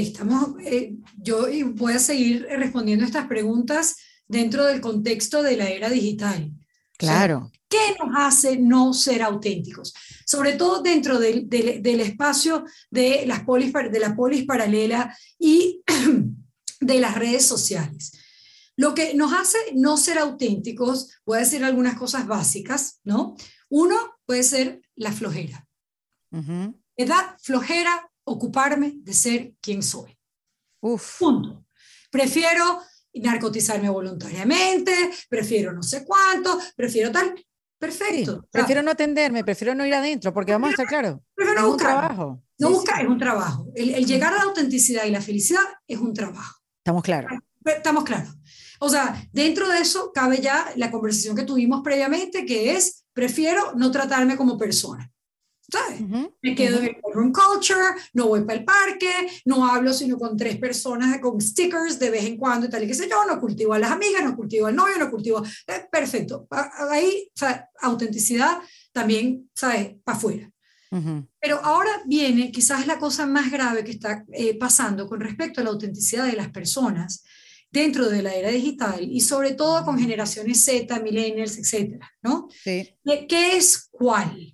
yo voy a seguir respondiendo estas preguntas dentro del contexto de la era digital. O sea,
Claro.
¿qué nos hace no ser auténticos? Sobre todo dentro del espacio de la polis paralela y de las redes sociales. Lo que nos hace no ser auténticos, voy a decir algunas cosas básicas, ¿no? Uno puede ser la flojera. Me da flojera ocuparme de ser quien soy.
Uf.
Punto. Prefiero narcotizarme voluntariamente, prefiero no sé cuánto, prefiero tal. Perfecto.
Sí, prefiero no atenderme, prefiero no ir adentro, porque vamos a estar claros,
prefiero
es
no
un
buscar.
trabajo.
No
Sí,
buscar
sí.
es un trabajo. El llegar a la autenticidad y la felicidad es un trabajo.
Estamos claros.
Estamos claros. O sea, dentro de eso cabe ya la conversación que tuvimos previamente, que es, prefiero no tratarme como persona. ¿Sabes? Me quedo en el room culture, no voy para el parque, no hablo sino con 3 personas con stickers de vez en cuando y tal y qué sé yo, no cultivo a las amigas, no cultivo al novio, no cultivo... perfecto. Ahí, o sea, autenticidad también, ¿sabes? Para afuera. Pero ahora viene quizás la cosa más grave que está pasando con respecto a la autenticidad de las personas dentro de la era digital y sobre todo con generaciones Z, millennials, etcétera, ¿no?
Sí.
¿Qué es cuál?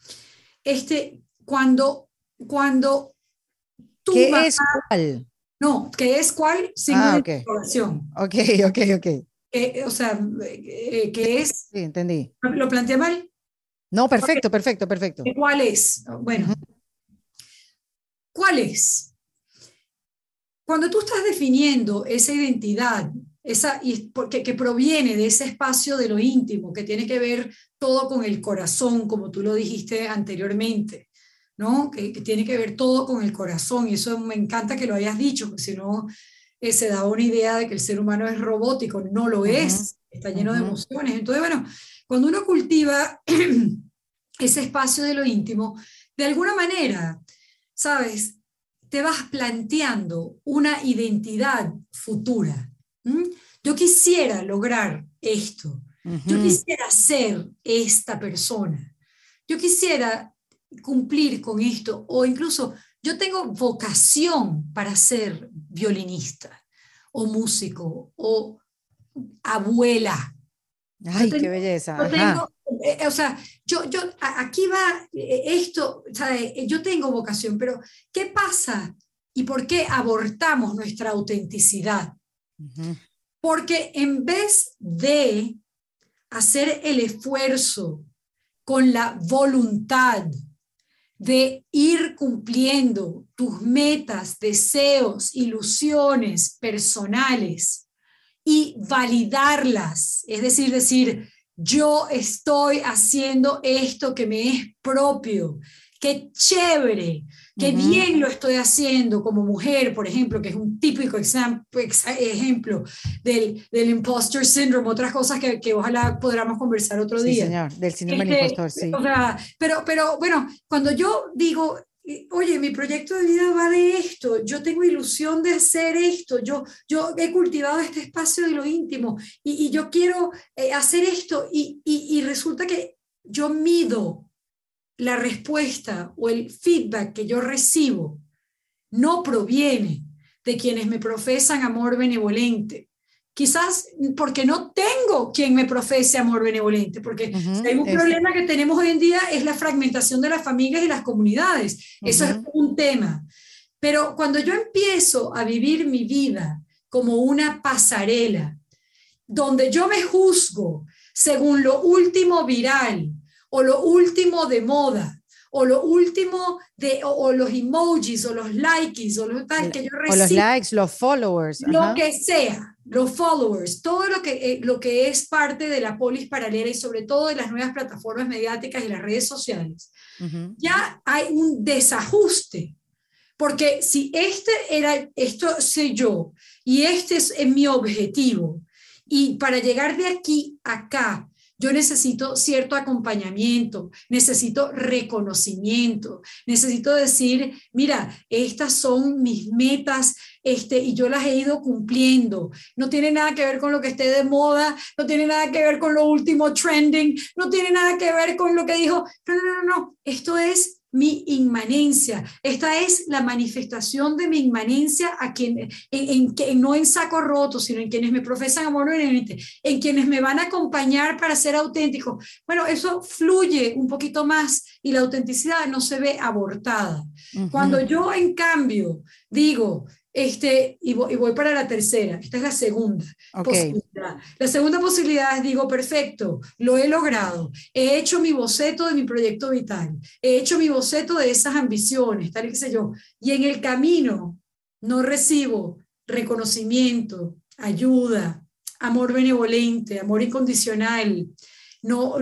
Cuando tu
¿Qué
mamá,
es cuál?
no, ¿qué es cuál? Signo
Ah,
de
ok.
interrogación.
Ok.
O sea, ¿qué es?
Sí, entendí.
¿Lo planteé mal?
No, perfecto.
¿Cuál es? Bueno, ¿cuál es? Cuando tú estás definiendo esa identidad, que proviene de ese espacio de lo íntimo, que tiene que ver todo con el corazón, como tú lo dijiste anteriormente, ¿no? Que tiene que ver todo con el corazón, y eso me encanta que lo hayas dicho, porque si no se da una idea de que el ser humano es robótico, no lo es, está lleno de emociones. Entonces, bueno, cuando uno cultiva ese espacio de lo íntimo, de alguna manera, ¿sabes? Te vas planteando una identidad futura. Yo quisiera lograr esto. Yo quisiera ser esta persona. Yo quisiera cumplir con esto. O incluso yo tengo vocación para ser violinista o músico o abuela.
Ay, qué belleza.
Yo
Ajá.
tengo, o sea, aquí va esto, ¿sabes? Yo tengo vocación, pero ¿qué pasa? ¿Y por qué abortamos nuestra autenticidad? Porque en vez de hacer el esfuerzo con la voluntad de ir cumpliendo tus metas, deseos, ilusiones personales y validarlas, es decir, yo estoy haciendo esto que me es propio, qué chévere, qué bien lo estoy haciendo como mujer, por ejemplo, que es un típico ejemplo del imposter syndrome, otras cosas que ojalá podamos conversar otro
Sí,
día.
señor, del síndrome del impostor, sí.
O sea, pero bueno, cuando yo digo, oye, mi proyecto de vida va de esto, yo tengo ilusión de hacer esto, yo he cultivado este espacio de lo íntimo y yo quiero hacer esto y resulta que yo mido la respuesta o el feedback que yo recibo no proviene de quienes me profesan amor benevolente. Quizás porque no tengo quien me profese amor benevolente, porque si hay un problema que tenemos hoy en día es la fragmentación de las familias y las comunidades. Eso es un tema. Pero cuando yo empiezo a vivir mi vida como una pasarela, donde yo me juzgo según lo último viral o lo último de moda o lo último o los emojis o los likes o los tal que yo recibo.
O los likes, los followers.
Lo que sea, los followers, todo lo que es parte de la polis paralela y sobre todo de las nuevas plataformas mediáticas y las redes sociales. Ya hay un desajuste. Porque si esto soy yo y este es mi objetivo, y para llegar de aquí a acá, yo necesito cierto acompañamiento, necesito reconocimiento, necesito decir, mira, estas son mis metas y yo las he ido cumpliendo. No tiene nada que ver con lo que esté de moda, no tiene nada que ver con lo último trending, no tiene nada que ver con lo que dijo, no, esto es mi inmanencia. Esta es la manifestación de mi inmanencia no en saco roto, sino en quienes me profesan amor en quienes me van a acompañar para ser auténticos. Bueno, eso fluye un poquito más y la autenticidad no se ve abortada. Cuando yo, en cambio, digo, y voy para la tercera, esta es la segunda posibilidad. La segunda posibilidad es, digo, perfecto, lo he logrado, he hecho mi boceto de mi proyecto vital, he hecho mi boceto de esas ambiciones, tal y qué sé yo, y en el camino no recibo reconocimiento, ayuda, amor benevolente, amor incondicional, no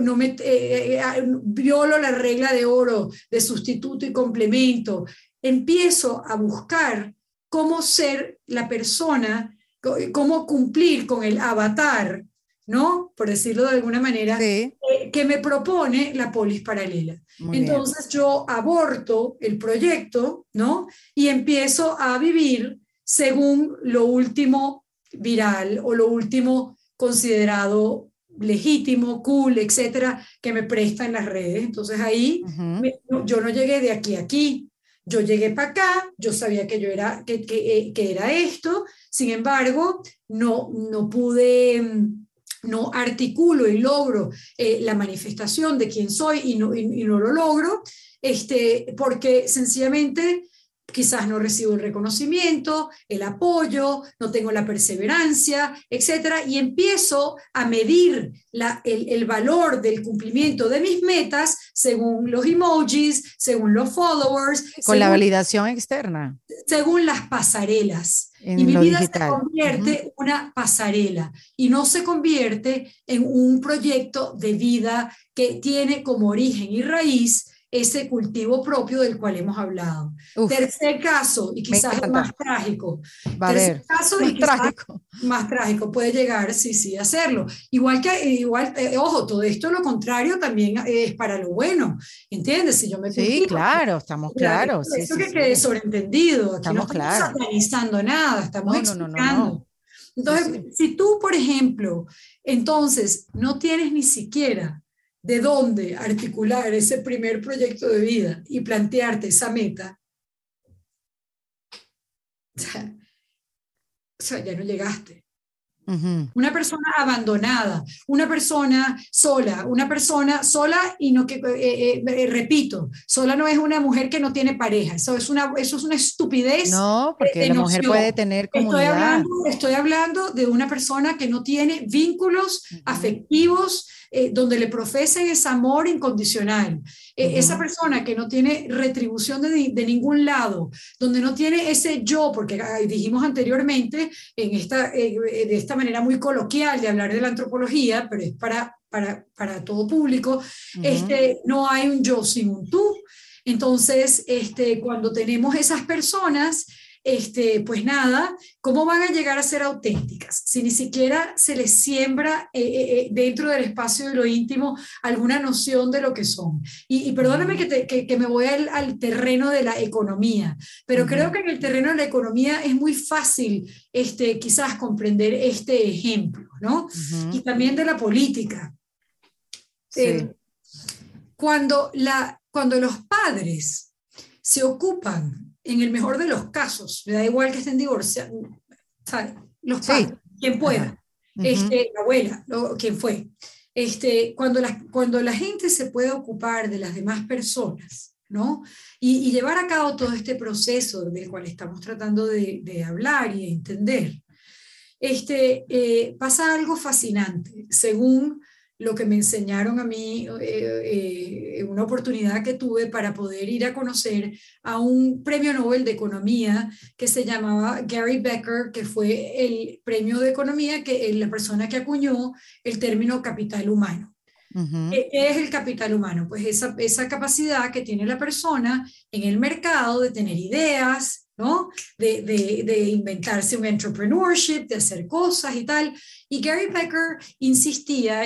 violo la regla de oro de sustituto y complemento, empiezo a buscar cómo ser la persona, cómo cumplir con el avatar, ¿no? Por decirlo de alguna manera,
sí,
que me propone la polis paralela.
Muy
Entonces
bien.
yo aborto el proyecto, ¿no? Y empiezo a vivir según lo último viral o lo último considerado legítimo, cool, etcétera, que me prestan las redes. Entonces ahí yo no llegué de aquí a aquí. Yo llegué para acá, yo sabía que yo era, que era esto, sin embargo, no pude, no articulo y logro la manifestación de quién soy y no lo logro, porque sencillamente quizás no recibo el reconocimiento, el apoyo, no tengo la perseverancia, etcétera, y empiezo a medir el valor del cumplimiento de mis metas según los emojis, según los followers,
Con la validación externa.
según las pasarelas.
En
y mi
lo
vida
digital.
se convierte en una pasarela y no se convierte en un proyecto de vida que tiene como origen y raíz ese cultivo propio del cual hemos hablado. Tercer caso, y quizás el más trágico. Tercer caso y quizás más trágico puede llegar, sí, a hacerlo. Ojo, todo esto lo contrario también es para lo bueno, ¿entiendes? Si yo me cultivo.
Sí, claro, estamos claros.
Eso que quede sobreentendido. Aquí no estamos satanizando nada, estamos explicando.
No.
Entonces, si tú, por ejemplo, entonces no tienes ni siquiera de dónde articular ese primer proyecto de vida y plantearte esa meta, o sea, ya no llegaste. Una persona abandonada, una persona sola y no repito, sola no es una mujer que no tiene pareja, eso es una estupidez.
No, porque la mujer puede tener comunidad.
Estoy hablando de una persona que no tiene vínculos afectivos donde le profesen ese amor incondicional. Esa persona que no tiene retribución de ningún lado, donde no tiene ese yo, porque dijimos anteriormente de esta manera muy coloquial de hablar de la antropología, pero es para todo público, no hay un yo sin un tú. Entonces, cuando tenemos esas personas, pues nada, ¿cómo van a llegar a ser auténticas? Si ni siquiera se les siembra dentro del espacio de lo íntimo alguna noción de lo que son. Y perdóname que me voy al terreno de la economía, pero creo que en el terreno de la economía es muy fácil quizás comprender este ejemplo, ¿no? Y también de la política.
Sí.
Cuando los padres se ocupan, en el mejor de los casos, me da igual que estén divorciados, los padres, quien pueda, la abuela, quien fue, cuando la gente se puede ocupar de las demás personas, ¿no? Y llevar a cabo todo este proceso del cual estamos tratando de hablar y de entender, pasa algo fascinante. Según lo que me enseñaron a mí, una oportunidad que tuve para poder ir a conocer a un premio Nobel de Economía que se llamaba Gary Becker, que fue el premio de Economía, la persona que acuñó el término capital humano.
Ujú.
¿Qué es el capital humano? Pues esa capacidad que tiene la persona en el mercado de tener ideas, ¿no? De inventarse un entrepreneurship, de hacer cosas y tal. Y Gary Becker insistía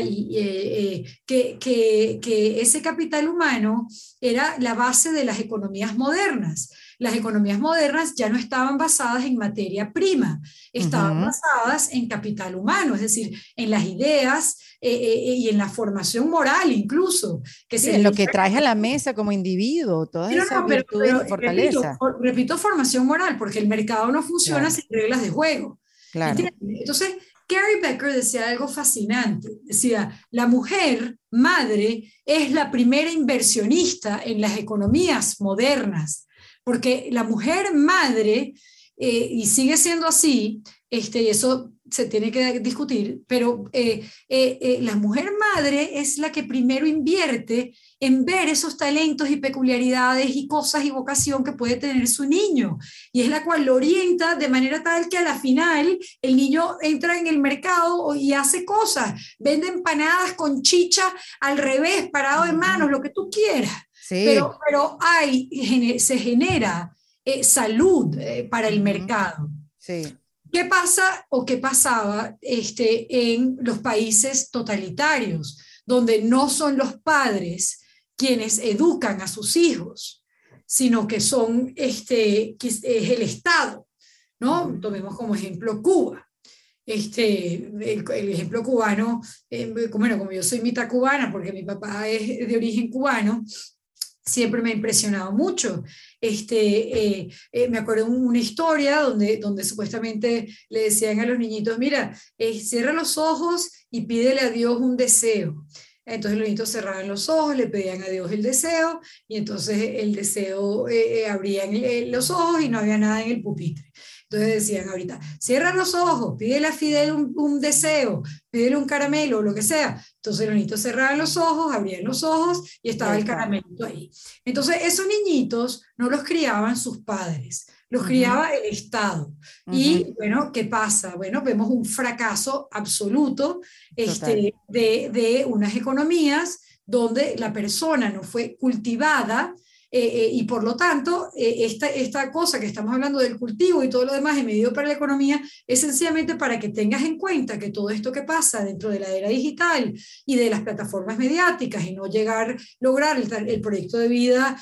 que ese capital humano era la base de las economías modernas. Las economías modernas ya no estaban basadas en materia prima, estaban
Ujú.
basadas en capital humano, es decir, en las ideas y en la formación moral incluso, que
Sí,
se
en lo
dedica
que traes a la
a...
mesa como individuo, todas
No,
esas
no,
virtudes
pero
y fortaleza.
repito formación moral, porque el mercado no funciona
Claro,
sin reglas de juego.
claro.
¿Entiendes? Entonces, Gary Becker decía algo fascinante. Decía, la mujer madre es la primera inversionista en las economías modernas, porque la mujer madre, y sigue siendo así, y eso se tiene que discutir, pero la mujer madre es la que primero invierte en ver esos talentos y peculiaridades y cosas y vocación que puede tener su niño, y es la cual lo orienta de manera tal que a la final el niño entra en el mercado y hace cosas, vende empanadas con chicha al revés, parado de
Ujú.
manos, lo que tú quieras,
Sí.
pero se genera salud para el
Ujú.
mercado.
Sí.
¿Qué pasa o qué pasaba en los países totalitarios, donde no son los padres quienes educan a sus hijos, sino que que es el Estado, ¿no?
Ujú.
Tomemos como ejemplo Cuba. El ejemplo cubano, bueno, como yo soy mitad cubana, porque mi papá es de origen cubano, siempre me ha impresionado mucho. Me acuerdo de una historia donde supuestamente le decían a los niñitos, mira, cierra los ojos y pídele a Dios un deseo. Entonces los niñitos cerraban los ojos, le pedían a Dios el deseo y entonces el deseo abrían los ojos y no había nada en el pupitre. Entonces decían ahorita, cierra los ojos, pídele a Fidel un deseo, pídele un caramelo o lo que sea. Entonces los niñitos cerraban los ojos, abrían los ojos y
Y
estaba
ahí
el
está.
caramelito ahí. Entonces esos niñitos no los criaban sus padres, los
Ujú.
criaba el Estado.
Ujú.
Y bueno, ¿qué pasa? Bueno, vemos un fracaso absoluto
Total.
de unas economías donde la persona no fue cultivada y por lo tanto, esta cosa que estamos hablando del cultivo y todo lo demás en medio para la economía es sencillamente para que tengas en cuenta que todo esto que pasa dentro de la era digital y de las plataformas mediáticas y no lograr el proyecto de vida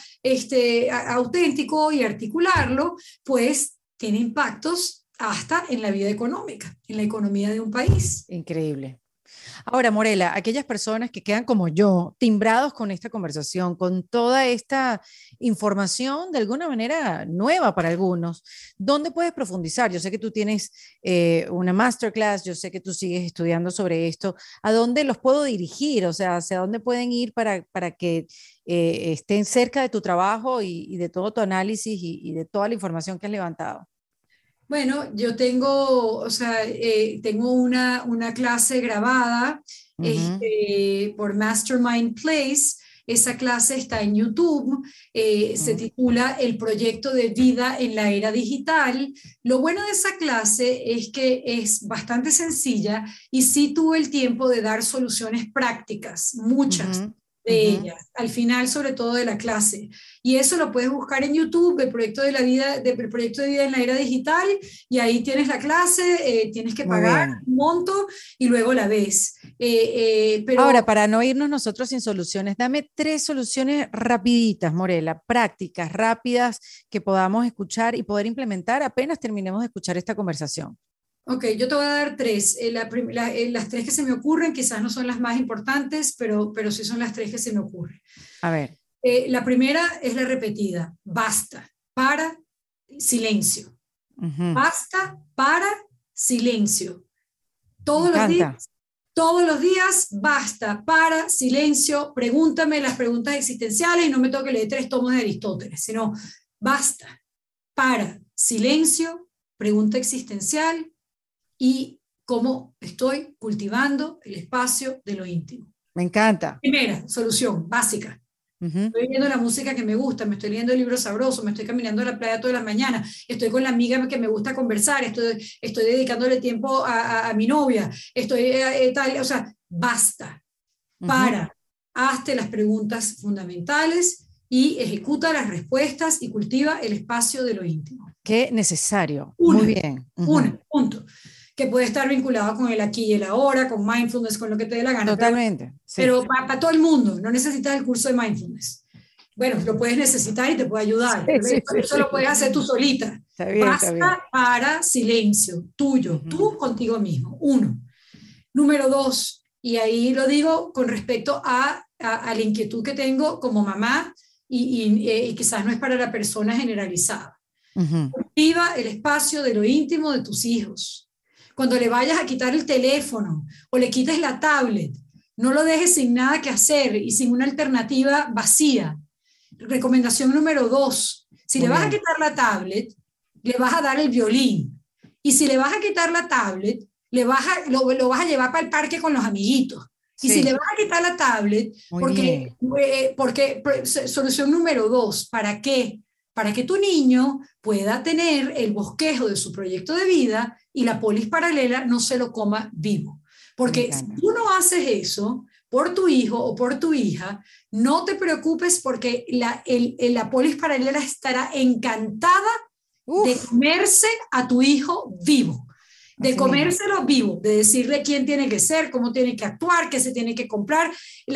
auténtico y articularlo, pues tiene impactos hasta en la vida económica, en la economía de un país.
Increíble. Ahora, Morela, aquellas personas que quedan como yo, timbrados con esta conversación, con toda esta información de alguna manera nueva para algunos, ¿dónde puedes profundizar? Yo sé que tú tienes una masterclass, yo sé que tú sigues estudiando sobre esto. ¿A dónde los puedo dirigir? O sea, ¿hacia dónde pueden ir para que estén cerca de tu trabajo y de todo tu análisis y de toda la información que has levantado?
Bueno, yo tengo, o sea, tengo una clase grabada
Ujú.
por Mastermind Place. Esa clase está en YouTube, se
Ujú.
titula El proyecto de vida en la era digital. Lo bueno de esa clase es que es bastante sencilla y sí tuve el tiempo de dar soluciones prácticas, muchas
Ujú.
de
Ujú.
ellas, al final sobre todo de la clase. Y eso lo puedes buscar en YouTube, el proyecto de vida en la era digital, y ahí tienes la clase, tienes que
Muy
pagar
bien.
un monto y luego la ves.
Ahora,
Pero,
para no irnos nosotros sin soluciones, dame tres soluciones rapiditas, Morela, prácticas, rápidas, que podamos escuchar y poder implementar apenas terminemos de escuchar esta conversación.
ok, yo te voy a dar tres. Las tres que se me ocurren, quizás no son las más importantes, pero sí son las tres que se me ocurren.
A ver.
La primera es la repetida, basta, para, silencio.
Ujú.
Basta, para, silencio.
Me
Todos los días,
encanta.
todos los días, basta, para, silencio, pregúntame las preguntas existenciales y no me tengo que leer 3 tomos de Aristóteles, sino basta, para, silencio, pregunta existencial y cómo estoy cultivando el espacio de lo íntimo.
Me encanta.
Primera solución básica. Estoy viendo la música que me gusta, me estoy leyendo libros sabrosos, me estoy caminando a la playa todas las mañanas, estoy con la amiga que me gusta conversar, estoy dedicándole tiempo a mi novia, o sea, basta, hazte las preguntas fundamentales y ejecuta las respuestas y cultiva el espacio de lo íntimo.
Qué necesario. Muy bien.
Punto. Que puede estar vinculado con el aquí y el ahora, con mindfulness, con lo que te dé la gana.
Totalmente.
Pero para todo el mundo, no necesitas el curso de mindfulness. Bueno, lo puedes necesitar y te puede ayudar. Eso lo puedes hacer tú solita.
Está bien,
Basta para silencio tuyo, tú contigo mismo. 1. Número 2, y ahí lo digo con respecto a la inquietud que tengo como mamá, y quizás no es para la persona generalizada. Cultiva el espacio de lo íntimo de tus hijos. Cuando le vayas a quitar el teléfono o le quites la tablet, no lo dejes sin nada que hacer y sin una alternativa vacía. Recomendación número 2, si le vas a quitar la tablet, le vas a dar el violín. Y si le vas a quitar la tablet, lo vas a llevar para el parque con los amiguitos. Y si le vas a quitar la tablet, porque solución número 2, ¿para qué? Para que tu niño pueda tener el bosquejo de su proyecto de vida y la polis paralela no se lo coma vivo. Porque si tú no haces eso por tu hijo o por tu hija, no te preocupes porque la polis paralela estará encantada de comerse a tu hijo vivo. De comérselo vivo, de decirle quién tiene que ser, cómo tiene que actuar, qué se tiene que comprar,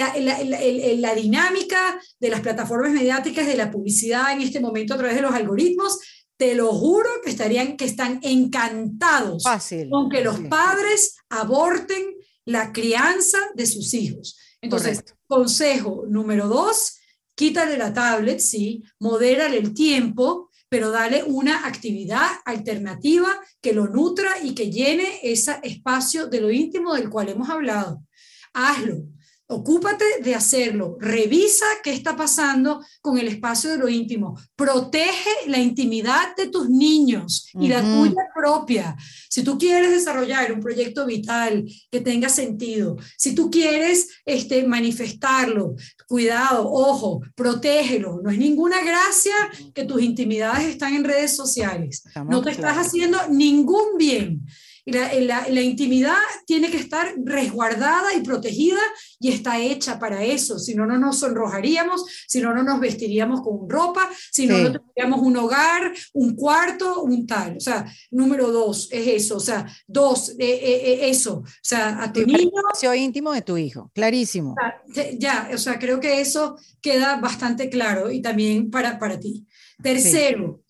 la dinámica de las plataformas mediáticas, de la publicidad en este momento a través de los algoritmos. Te lo juro que están encantados con que los padres aborten la crianza de sus hijos. Entonces, consejo número 2, quítale la tablet, sí, modérale el tiempo, pero dale una actividad alternativa que lo nutra y que llene ese espacio de lo íntimo del cual hemos hablado. Hazlo. Ocúpate de hacerlo, revisa qué está pasando con el espacio de lo íntimo, protege la intimidad de tus niños y la tuya propia. Si tú quieres desarrollar un proyecto vital que tenga sentido, si tú quieres manifestarlo, cuidado, ojo, protégelo. No es ninguna gracia que tus intimidades están en redes sociales. No te estás haciendo ningún bien. La intimidad tiene que estar resguardada y protegida y está hecha para eso. Si no, no nos sonrojaríamos, si no, no nos vestiríamos con ropa, si no, no tendríamos un hogar, un cuarto, un tal. O sea, número 2 es eso. O sea, 2, eso. O sea, a tu niño.
El espacio íntimo de tu hijo, clarísimo.
Ya, o sea, creo que eso queda bastante claro y también para ti. Tercero,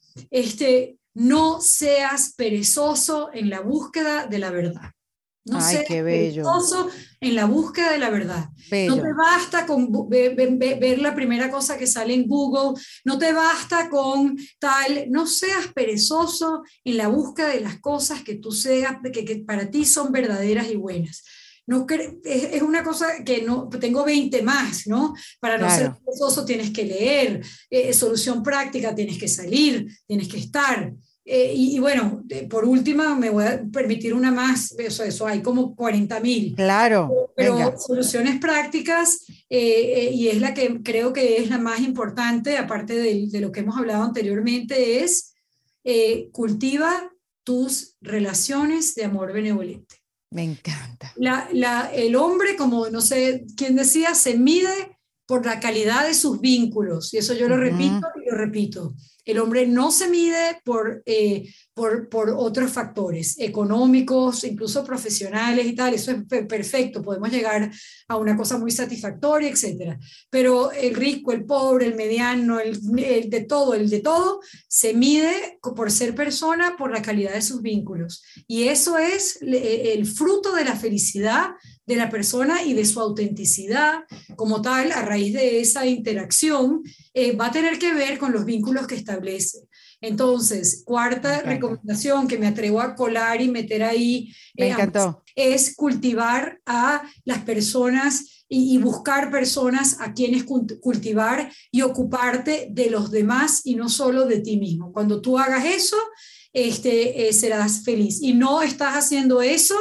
no seas perezoso en la búsqueda de la verdad. No seas perezoso en la búsqueda de la verdad. Bello. No te basta con ver la primera cosa que sale en Google, no te basta con tal, no seas perezoso en la búsqueda de las cosas que tú seas, que para ti son verdaderas y buenas. No, es una cosa que no tengo 20 más, ¿no? Para no ser perezoso tienes que leer, solución práctica, tienes que salir, tienes que estar. Y bueno, por última me voy a permitir una más, eso hay como 40.000.
Claro.
Pero soluciones prácticas, y es la que creo que es la más importante, aparte de lo que hemos hablado anteriormente, es cultiva tus relaciones de amor benevolente.
Me encanta.
El hombre, como no sé quién decía, se mide por la calidad de sus vínculos, y eso yo lo repito y lo repito. El hombre no se mide por otros factores económicos, incluso profesionales y tal. Eso es perfecto, podemos llegar a una cosa muy satisfactoria, etc. Pero el rico, el pobre, el mediano, el de todo, se mide por ser persona por la calidad de sus vínculos. Y eso es el fruto de la felicidad de la persona y de su autenticidad como tal. A raíz de esa interacción va a tener que ver con los vínculos que establece. Entonces, cuarta recomendación que me atrevo a colar y meter ahí es cultivar a las personas y buscar personas a quienes cultivar y ocuparte de los demás y no solo de ti mismo. Cuando tú hagas eso, serás feliz. Y no estás haciendo eso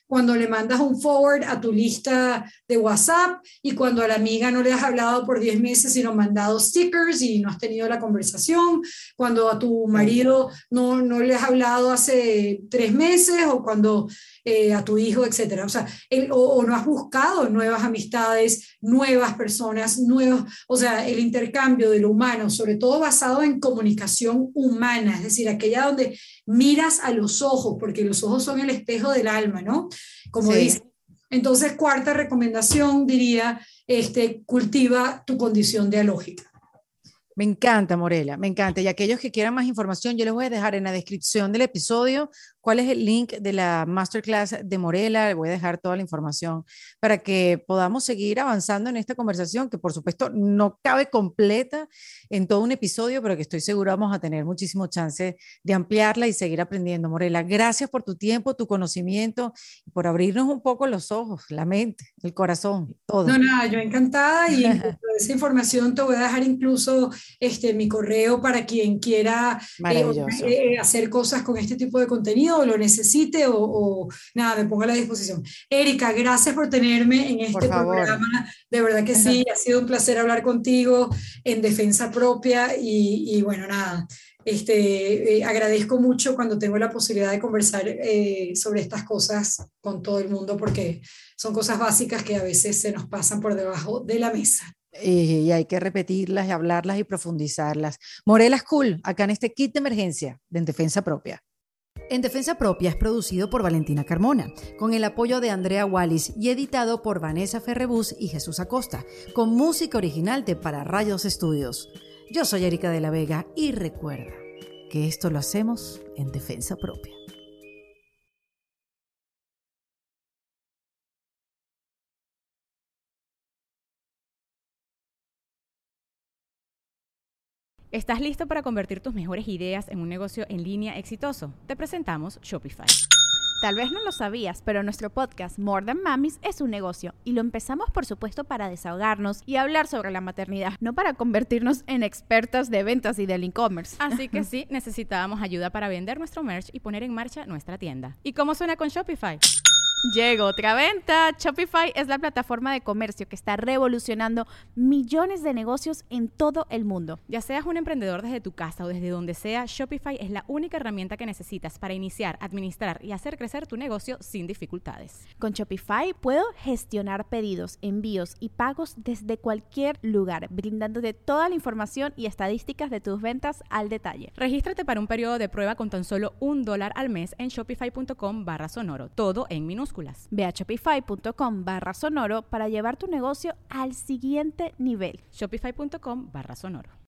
cuando le mandas un forward a tu lista de WhatsApp y cuando a la amiga no le has hablado por 10 meses sino mandado stickers y no has tenido la conversación, cuando a tu marido no le has hablado hace 3 meses o cuando a tu hijo, etcétera. O sea, o no has buscado nuevas amistades, nuevas personas, o sea, el intercambio de lo humano, sobre todo basado en comunicación humana, es decir, aquella donde miras a los ojos, porque los ojos son el espejo del alma, ¿no? Como dice. Entonces, cuarta recomendación diría, cultiva tu condición dialógica.
Me encanta, Morela, me encanta. Y aquellos que quieran más información, yo les voy a dejar en la descripción del episodio cuál es el link de la masterclass de Morela. Les voy a dejar toda la información para que podamos seguir avanzando en esta conversación, que por supuesto no cabe completa en todo un episodio, pero que estoy segura vamos a tener muchísimo chance de ampliarla y seguir aprendiendo. Morela, gracias por tu tiempo, tu conocimiento, por abrirnos un poco los ojos, la mente, el corazón, todo.
No, nada, yo encantada y esa información te voy a dejar incluso mi correo para quien quiera hacer cosas con este tipo de contenido o lo necesite o nada, me ponga a la disposición. Erika, gracias por tenerme en este programa, de verdad que sí, ha sido un placer hablar contigo en defensa propia y bueno, nada, agradezco mucho cuando tengo la posibilidad de conversar sobre estas cosas con todo el mundo porque son cosas básicas que a veces se nos pasan por debajo de la mesa.
Y hay que repetirlas y hablarlas y profundizarlas. Morela School, acá en este kit de emergencia de En Defensa Propia. En Defensa Propia es producido por Valentina Carmona, con el apoyo de Andrea Wallis y editado por Vanessa Ferrebus y Jesús Acosta, con música original de Para Rayos Estudios. Yo soy Erika de la Vega y recuerda que esto lo hacemos en Defensa Propia.
¿Estás listo para convertir tus mejores ideas en un negocio en línea exitoso? Te presentamos Shopify.
Tal vez no lo sabías, pero nuestro podcast More Than Mamis es un negocio y lo empezamos por supuesto para desahogarnos y hablar sobre la maternidad, no para convertirnos en expertas de ventas y del e-commerce.
Así que sí, necesitábamos ayuda para vender nuestro merch y poner en marcha nuestra tienda. ¿Y cómo suena con Shopify?
Llegó otra venta. Shopify es la plataforma de comercio que está revolucionando millones de negocios en todo el mundo.
Ya seas un emprendedor desde tu casa o desde donde sea, Shopify es la única herramienta que necesitas para iniciar, administrar y hacer crecer tu negocio sin dificultades.
Con Shopify puedo gestionar pedidos, envíos y pagos desde cualquier lugar, brindándote toda la información y estadísticas de tus ventas al detalle.
Regístrate para un periodo de prueba con tan solo $1 al mes en shopify.com/sonoro, todo en minúsculas.
Ve a shopify.com/sonoro para llevar tu negocio al siguiente nivel.
Shopify.com/sonoro.